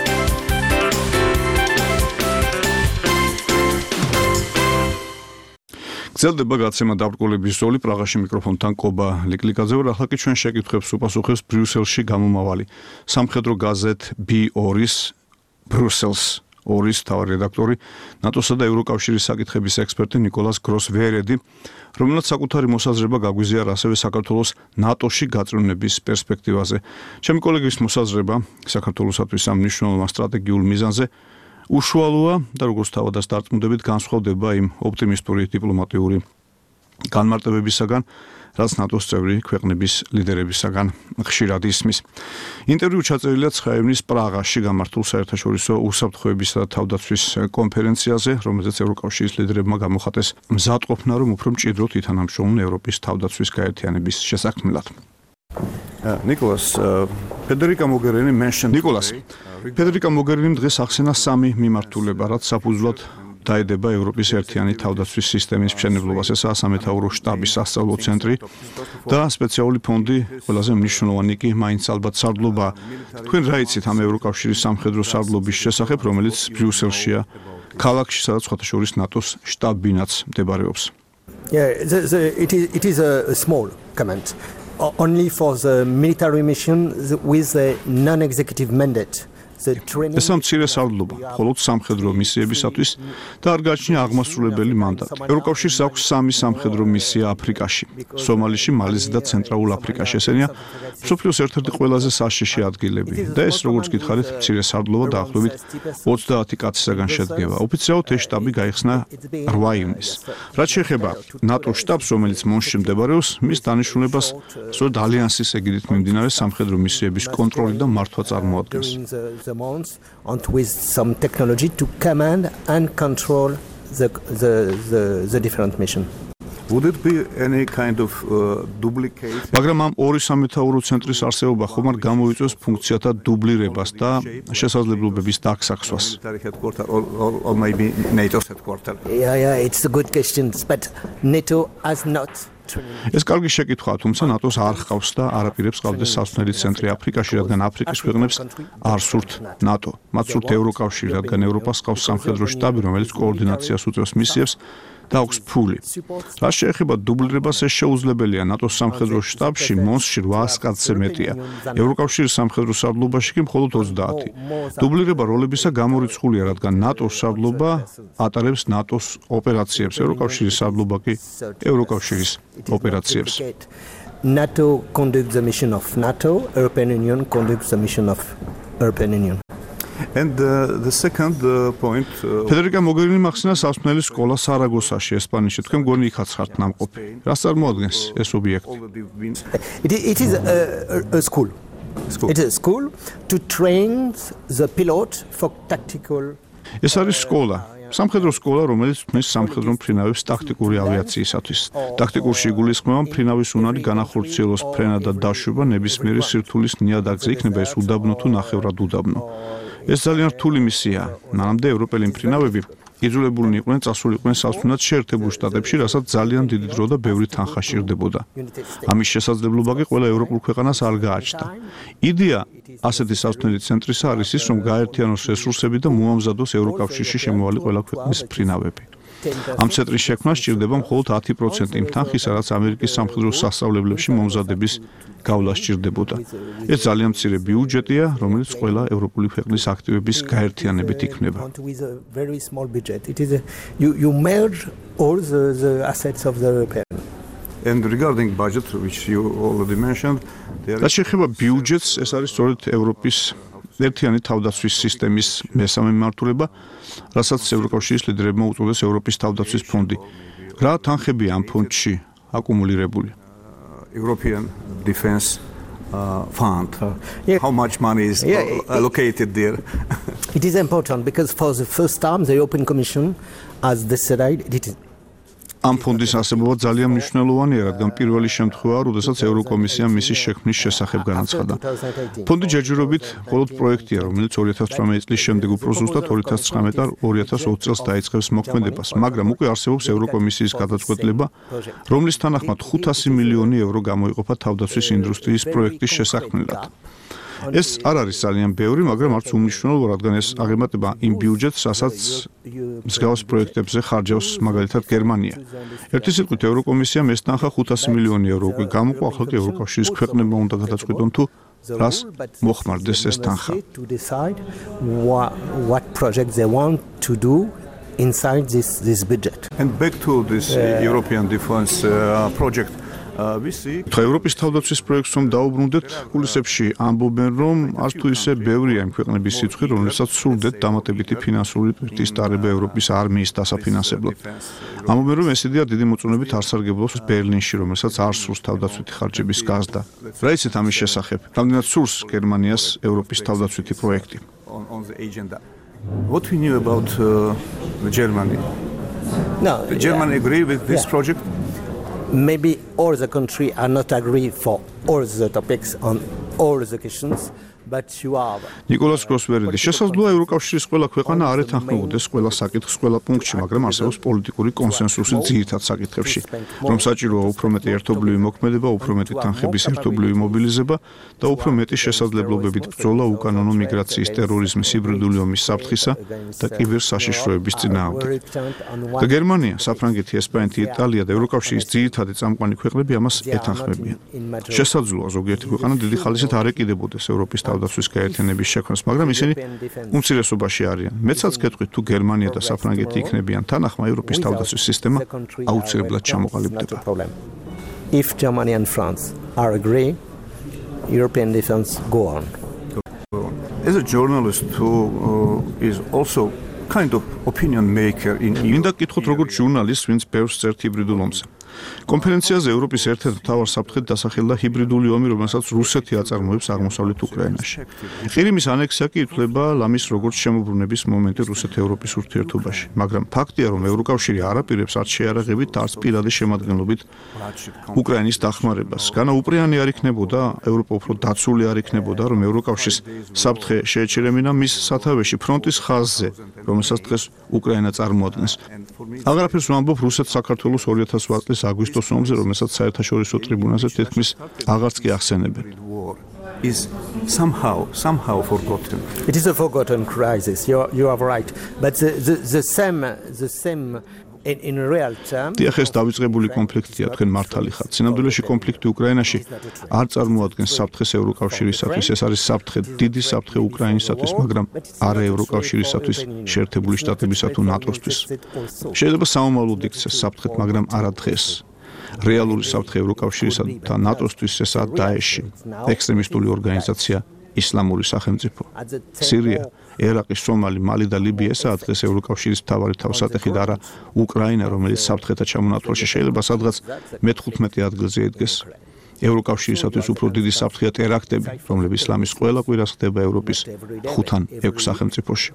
[SPEAKER 1] გრძელდება გაცემა დაბრკოლების ზოლი, პრაღაში მიკროფონთან კობა ლიკლიაძე ვარ. ახლა კი ჩვენ შეკითხვებს უპასუხებს ბრიუსელში გამომავალი სამხედრო გაზეთ B2-ის ბრიუსელს 2-ის მთავარი რედაქტორი, ნატოსა და ევროკავშირის საკითხების ექსპერტი ნიკოლას გროს-ვერედი, რომელსაც საკუთარი მოსაზრება გაგვიზიარა ასევე საქართველოს ნატოში გაწევრიანების პერსპექტივაზე. ჩემი კოლეგის მოსაზრება საქართველოსათვის ამ მნიშვნელოვან სტრატეგიულ მიზანზე უშუალოა და როგორც თავადაც დარწმუნდებით განსხვავდება იმ ოპტიმისტური დიპლომატიური განმარტებებისაგან, რაც ნატოს წევრი ქვეყნების ლიდერებისაგან ხშირად ისმის. ინტერვიუ ჩაწერილია 9 ივნის პრაღაში გამართულ საერთაშორისო უსაფრთხოებისა და თავდაცვის კონფერენციაზე, რომელზეც ევროკავშირის ლიდერებმა გამოხატეს მზადყოფნა, რომ უფრო მჭიდროდ ითანამშრომლონ ევროპის თავდაცვის გაერთიანების შესაქმნელად. ნიკოლას ფედერიკა მოგერინიმ დღეს ახსენა 3 მიმართულება, რაც საფუძვლად დაედება ევროპის ერთიანი თავდაცვის სისტემის მშენებლობას. ესაა სამეთაურო შტაბის სასწავლო ცენტრი და სპეციალური ფონდი, ყველაზე მნიშვნელოვანი კი მაინც ალბათ სარდლობა. თქვენ რა იცით ამ ევროკავშირის სამხედრო სარდლობის შესახებ, რომელიც ბრიუსელშია, ქალაქში, სადაც სხვათა შორის ნატოს შტაბ-ბინაც მდებარეობს?
[SPEAKER 5] It is a small comment. Only for the military mission with a non-executive mandate.
[SPEAKER 1] ესა მცირე სარდლობა მხოლოდ სამხედრო მისიებისათვის და არ გააჩნია აღმასრულებელი მანდატი. ევროკავშირს აქვს 3 სამხედრო მისია აფრიკაში, სომალიში, მალიზში და ცენტრალურ აფრიკაში. ესენია მსოფლიოს ერთ-ერთი ყველაზე საშიში ადგილები და ეს როგორც გითხარით, მცირე სარდლობა დაახლოებით 30 კაცისაგან შედგება. ოფიციალურად ეს შტაბი გაიხსნა 8 ივნისს. რაც შეეხება ნატოს შტაბს, რომელიც მონში მდებარეობს, მის დანიშნულებას სწორედ ალიანსის ეგიდით მიმდინარე სამხედრო მისიების კონტროლი და მართვა წარმოადგენს.
[SPEAKER 5] And with some technology to command and control the different mission.
[SPEAKER 1] Would it be any kind of duplicate? მაგრამ ამ ორი სამეთაურო ცენტრის არსებობა ხომ არ გამოიწვევს ფუნქციათა დუბლირებას და შესაძლებლობების დაგსაქსვას? Or maybe NATO's headquarters.
[SPEAKER 5] Yeah, it's a good question, but NATO has not.
[SPEAKER 1] ეს კარგი შეკითხვაა, თუმცა ნატოს არ ხავს და არაპირებს ყავდეს სასწავლებელი ცენტრი აფრიკაში, რადგან აფრიკის ქვეყნებს არ სურთ ნატო. მათ სურთ ევროკავშირი, რადგან ევროპას ყავს სამხედრო შტაბი, რომელიც კოორდინაციას უწევს მისიებს და აქვს ფული. რაც შეეხება დუბლირებას, ეს შეუძლებელია ნატოს სამხედრო შტაბში მონსში 800 კაცზე მეტია. ევროკავშირის სამხედრო სარდლობაში კი მხოლოდ 30. დუბლირება როლებისა გამორიცხულია, რადგან ნატოს სარდლობა ატარებს ნატოს ოპერაციებს, ევროკავშირის სარდლობა კი ევროკავშირის ოპერაციებს.
[SPEAKER 5] NATO conducts the mission of NATO, European Union conducts the mission of European Union.
[SPEAKER 1] And the second point, Federica Mogherini maxina სასწავლებელი სკოლა სარაგოსაში, ესპანეთში. თქვენ გონი იქაც ხართ ნამყოფი. რას წარმოადგენს ეს ობიექტი?
[SPEAKER 5] It is a school. It is a school to train the pilot for tactical.
[SPEAKER 1] ეს არის სკოლა. სამხედრო სკოლა, რომელიც თმის სამხედრო მფრინავებს ტაქტიკური ავიაციისათვის. ტაქტიკურში იგულისხმება მფრინავის უნარი განახორციელოს ფრენა და დაშვება ნებისმიერი სირთულის ნიადაგზე, იქნება ეს უდაბნო თუ ნახევრად უდაბნო. ეს ძალიან რთული მისიაა. მანამდე ევროპელი მფრინავები იძულებულნი იყვნენ წასულიყვნენ სასტუმრად შეერთებულ შტატებში, რასაც ძალიან დიდი დრო და ბევრი თანხა სჭირდებოდა. ამის შესაძლებლობა კი ყველა ევროპულ ქვეყანას არ გააჩნდა. იდეა ასეთი სასტუმრული ცენტრისა არის ის, რომ გაერთიანოს რესურსები და მოამზადოს ევროკავშირში შემოვალი ყველა ქვეყნის მფრინავები. ამ ცენტრის შექმნა სჭირდება მხოლოდ 10% იმ თანხისა, რაც ამერიკის სამხედრო სასწავლებლებში მომზადების გავლა სჭირდებოდა. ეს ძალიან მცირე ბიუჯეტია, რომელიც ყველა ევროპული ქვეყნის აქტივების გაერთიანებით იქმნება.
[SPEAKER 5] You merge all the assets of the European.
[SPEAKER 1] And regarding budget, which you already mentioned, რაც შეეხება ბიუჯეტს, ეს არის სწორედ ევროპის ერთიანი თავდაცვის სისტემის მესამე მიმართულება, რასაც ევროკავშირის ლიდერებმა უწოდეს ევროპის თავდაცვის ფონდი. რა თანხებია ამ ფონდში აკუმულირებული?
[SPEAKER 16] European Defense Fund. How much money is allocated there?
[SPEAKER 5] It is important because for the first time the European Commission has decided it is
[SPEAKER 1] ამ ფონდის არსებობა ძალიან მნიშვნელოვანია, რადგან პირველი შემთხვევაა, როდესაც ევროკომისიამ მისის შექმნის შესახებ განაცხადა. ფონდი ჯერჯერობით მხოლოდ პროექტია, რომელიც 2018 წლის შემდეგ უფრო ზუსტად 2019 და 2020 წელს დაიწყებს მოქმედებას, მაგრამ უკვე არსებობს ევროკომისიის გადაწყვეტილება, რომლის თანახმად 500 მილიონი ევრო გამოიყოფა თავდაცვის ინდუსტრიის პროექტის შესაქმნელად. ეს არ არის ძალიან ბევრი, მაგრამ არც უმნიშვნელო, რადგან ეს აღემატება იმ ბიუჯეტს, რასაც მსგავს პროექტებზე ხარჯავს მაგალითად გერმანია. ერთი სიტყვით ევროკომისიამ ეს თანხა 500 მილიონი ევრო უკვე გამოყო, ახლა კი ევროკავშირის ქვეყნებმა უნდა გადაწყვეტონ თუ რას მოხმარდეს ეს თანხა.
[SPEAKER 5] What project they want to do inside this budget.
[SPEAKER 16] And back to this European Defense project.
[SPEAKER 1] Თუ ევროპის თავდაცვის პროექტს რომ დაუბრუნდეთ, კულისებში ამბობენ, რომ არც თუ ისე ბევრია იმ ქვეყნების სიცხე, რომელსაც სურდეთ დამატებითი ფინანსური პირის დარება ევროპის არმიის დასაფინანსებლად. ამბობენ, რომ ეს იდეა დიდი მოწონებით არ სარგებლობს ბერლინში, რომელსაც არ სურს თავდაცვითი ხარჯების გაზრდა. რა იცით ამის შესახებ? რამდენად სურს გერმანიას ევროპის თავდაცვითი პროექტი?
[SPEAKER 16] On the agenda. What we knew about Germany?
[SPEAKER 5] No,
[SPEAKER 16] Germany agree with this project?
[SPEAKER 5] Maybe all the country are not agree for all the topics on all the questions, but you are.
[SPEAKER 1] ნიკოლას კროსვერიდი შესაძლოა ევროკავშირის ყველა ქვეყანა არ ეთანხმებოდეს ყველა საკითხს ყველა პუნქტში, მაგრამ არსებობს პოლიტიკური კონსენსუსი ძირითად საკითხებში, რომ საჭიროა უფრო მეტი ერთობლივი მოქმედება, უფრო მეტი თანხების ერთობლივი მობილიზება და უფრო მეტი შესაძლებლობებით ბრძოლა უკანონო მიგრაციის, ტერორიზმის, ჰიბრიდული ომის საფრთხისა და კიბერსაშიშროების წინააღმდეგ. და გერმანია, საფრანგეთი, ესპანეთი, იტალია და ევროკავშირის ძირითადი წამყვანი ქვეყნები ამას ეთანხმებიან. შესაძლოა ზოგიერთი ქვეყანა დიდი ხალისით არ ეკიდებოდეს ევროპის თავდაცვის გაერთიანების შექმნას, მაგრამ ისინი უმცირესობაში არიან. მეცაც გეტყვით, თუ გერმანია და საფრანგეთი იქნებიან თანახმა, ევროპის თავდაცვის სისტემა აუცილებლად ჩამოყალიბდება.
[SPEAKER 5] If Germany and France are agree, European defense go on.
[SPEAKER 16] As a journalist who is also kind of opinion maker in
[SPEAKER 1] მინდა გკითხოთ როგორც ჟურნალისტს, ვინც ბევრს წერთ ჰიბრიდულ ომზე. კონფერენციაზე ევროპის ერთ-ერთ მთავარ საფრთხედ დასახელდა ჰიბრიდული ომი, რომელსაც რუსეთი აწარმოებს აღმოსავლეთ უკრაინაში. ყირიმის ანექსია კი ითვლება ლამის როგორც შემოbrunების მომენტი რუსეთ-ევროპის ურთიერთობაში, მაგრამ ფაქტია, რომ ევროკავშირი არ აპირებს არც შეარაღებით, არც პირადი შემადგენლობით უკრაინის დახმარებას. განა უპრიანი არ იქნებოდა, ევროპა უფრო დაცული არ იქნებოდა, რომ ევროკავშირის საფრთხე შეეჩერებინა მის სათავეში ფრონტის ხაზზე, რომელსაც დღეს უკრაინა წარმოადგენს. აღარაფერს ვამბობ რუსეთ საქართველოს 2008 წლის აგვისტოს ომზე, რომელსაც საერთაშორისო ტრიბუნაზე თითქმის აღარც კი ახსენებენ.
[SPEAKER 16] is somehow forgotten.
[SPEAKER 5] It is a forgotten crisis. You are right. But the same in real terms.
[SPEAKER 1] დიახ, დავიწყებული კონფლიქტია, თქვენ მართალი ხართ. სინამდვილეში კონფლიქტი უკრაინაში არ წარმოადგენს საფრთხეს ევროკავშირისათვის, ეს არის საფრთხე, დიდი საფრთხე უკრაინისათვის, მაგრამ არა ევროკავშირისათვის, შეერთებული შტატებისა თუ ნატოსთვის. შეიძლება საომავლოდ იქცეს საფრთხეთ, მაგრამ არა დღეს. რეალური საფრთხე ევროკავშირისა და ნატოსთვის ესაა დაეში, ექსტრემისტული ორგანიზაცია ისლამური სახელმწიფო. სირია, ერაყი, სომალი, მალი და ლიბია ესაა დღეს ევროკავშირის მთავარი თავსატეხი და არა უკრაინა, რომელიც საფრთხეთა ჩამონათვალში შეიძლება სადღაც მე-15 ადგილზე იდგეს. ევროკავშირისათვის უფრო დიდი საფრთხეა ტერაქტები, რომლებიც ისლამის ყველა კვირას ხდება ევროპის 5-ან 6 სახელმწიფოში.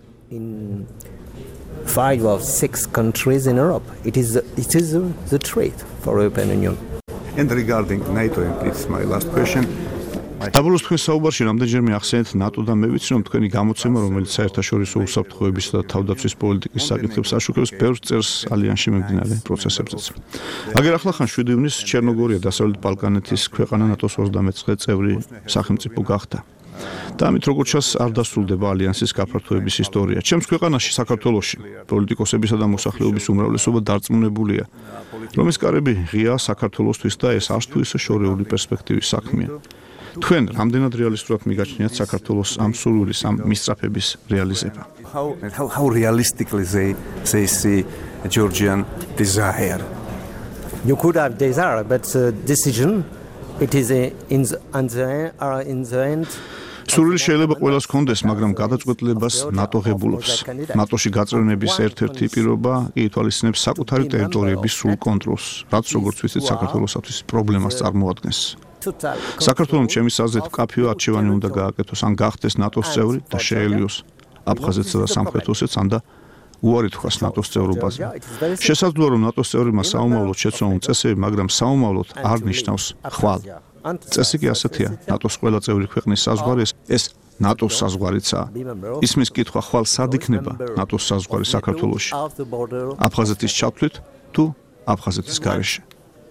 [SPEAKER 5] 5 or 6 countries in Europe. It is the threat for European Union.
[SPEAKER 16] And regarding NATO, and it's my last question.
[SPEAKER 1] დაბოლოს თქვენ საუბარში რამდენჯერმე ახსენეთ ნატო და მე ვიცი რომ თქვენი გამოცემა, რომელიც საერთაშორისო უსაფრთხოებისა და თავდაცვის პოლიტიკის საკითხებს აშუქებს, ბევრს წერს ალიანსში მიმდინარე პროცესებზეც. აგერ ახლახან 7 ივნისს ჩერნოგორია დასავლეთ ბალკანეთის ქვეყანა ნატოს 29 წევრი სახელმწიფო გახდა. და ამით როგორც ჩანს არ დასრულდება ალიანსის გაფართოების ისტორია. ჩემს ქვეყანაში საქართველოში პოლიტიკოსებისა და მოსახლეობის უმრავლესობა დარწმუნებულია, რომ ეს კარები ღია საქართველოსთვის და ეს არც თუ ისე შორეული პერსპექტივის საქმეა. თქვენ რამდენად რეალისტურად მიგაჩნიათ საქართველოს ამ სურვილის, ამ მისწრაფების რეალიზება?
[SPEAKER 16] How realistically they see Georgian desire?
[SPEAKER 5] You could have desire, but decision it is in the end.
[SPEAKER 1] სურვილი შეიძლება ყველას ჰქონდეს, მაგრამ გადაწყვეტილებას ნატო ღებულობს. ნატოში გაწევრიანების ერთ-ერთი პირობა კი ითვალისწინებს საკუთარი ტერიტორიების სრულ კონტროლს, რაც როგორც ვიცით საქართველოსთვის პრობლემას წარმოადგენს. საქართველოს ჩემის აზრით კაფეო არჩევანი უნდა გააკეთოს, ან გახდეს ნატოს წევრი და შეელიოს აფხაზეთსა და სამხრეთ ოსეთს, ან და უარი თქვას ნატოს წევრობაზე. შესაძლოა რომ ნატოს წევრებმა საომავლოდ შეცვალონ წესები, მაგრამ საომავლოდ არ ნიშნავს ხვალ. წესი კი ასეთია, ნატოს ყველა წევრი ქვეყნის საზღვარი ეს ნატოს საზღვარიცაა. ისმის კითხვა ხვალ სად იქნება ნატოს საზღვარი საქართველოში? აფხაზეთის ჩათვლით თუ აფხაზეთის გარეშე?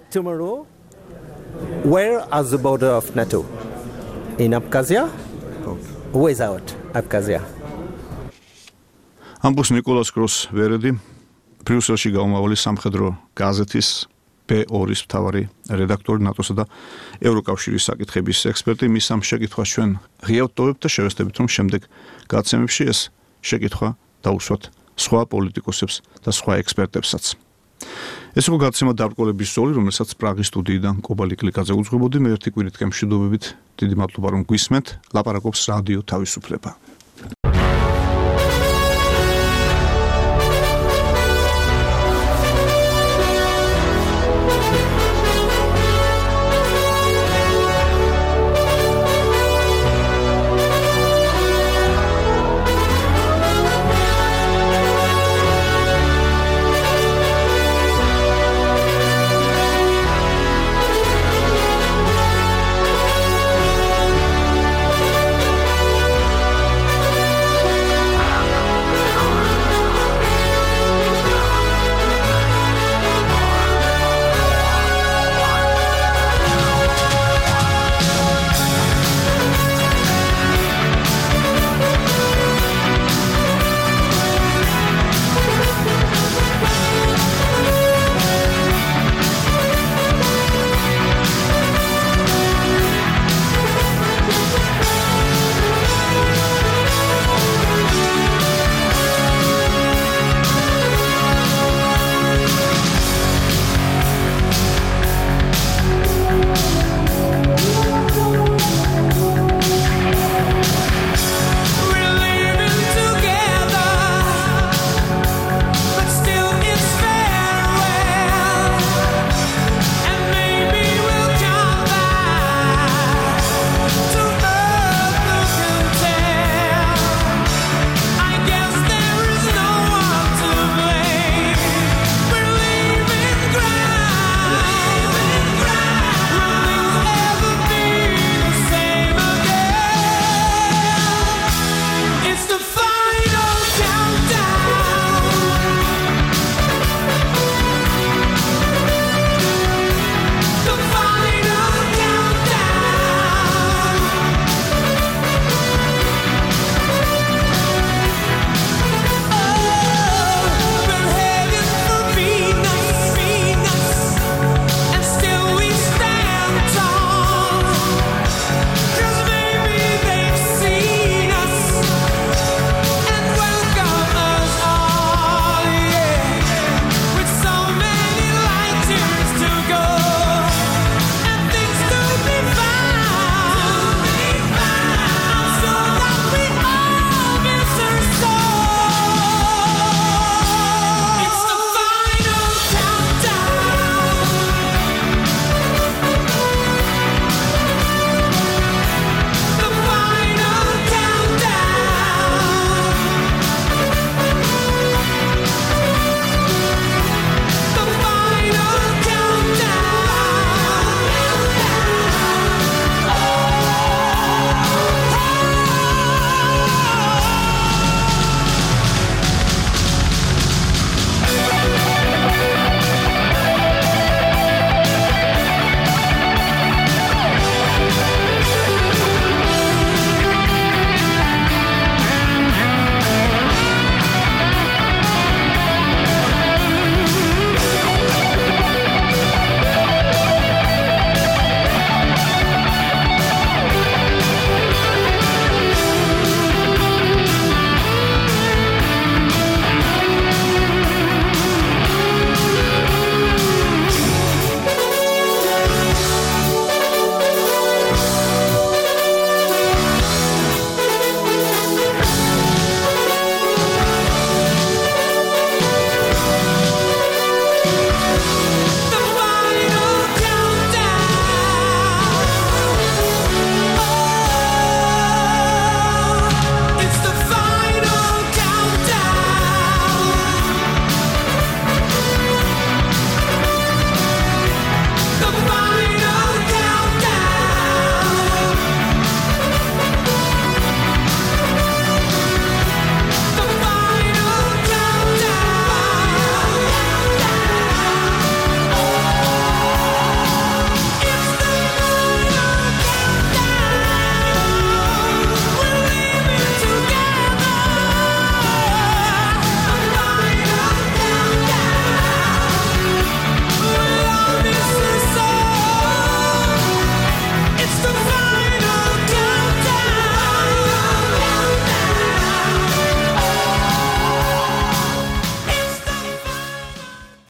[SPEAKER 5] Where are the border of NATO? In Abkhazia? Without Abkhazia?
[SPEAKER 1] ამბობს ნიკოლას კროს-ვერედი, ბრიუსელში გაუმავალი სამხედრო გაზეთის B2-ის მთავარი რედაქტორი, ნატოსა და ევროკავშირის საკითხების ექსპერტი. მის ამ შეკითხვას ჩვენ ღიავთ ტოვებთ და შევესწრებით, რომ შემდეგ გაცემებში ეს შეკითხვა დაუსვათ სხვა პოლიტიკოსებს და სხვა ექსპერტებსაც. ეს იყო გაცემა დაბრკოლების ზოლი, რომელსაც პრაღის სტუდიიდან კობალი კლიკაძე უძღვებოდი. მე ერთი კვირით გემშვიდობებით, დიდი მადლობა რომ გვისმენთ. ლაპარაკობს რადიო თავისუფლება.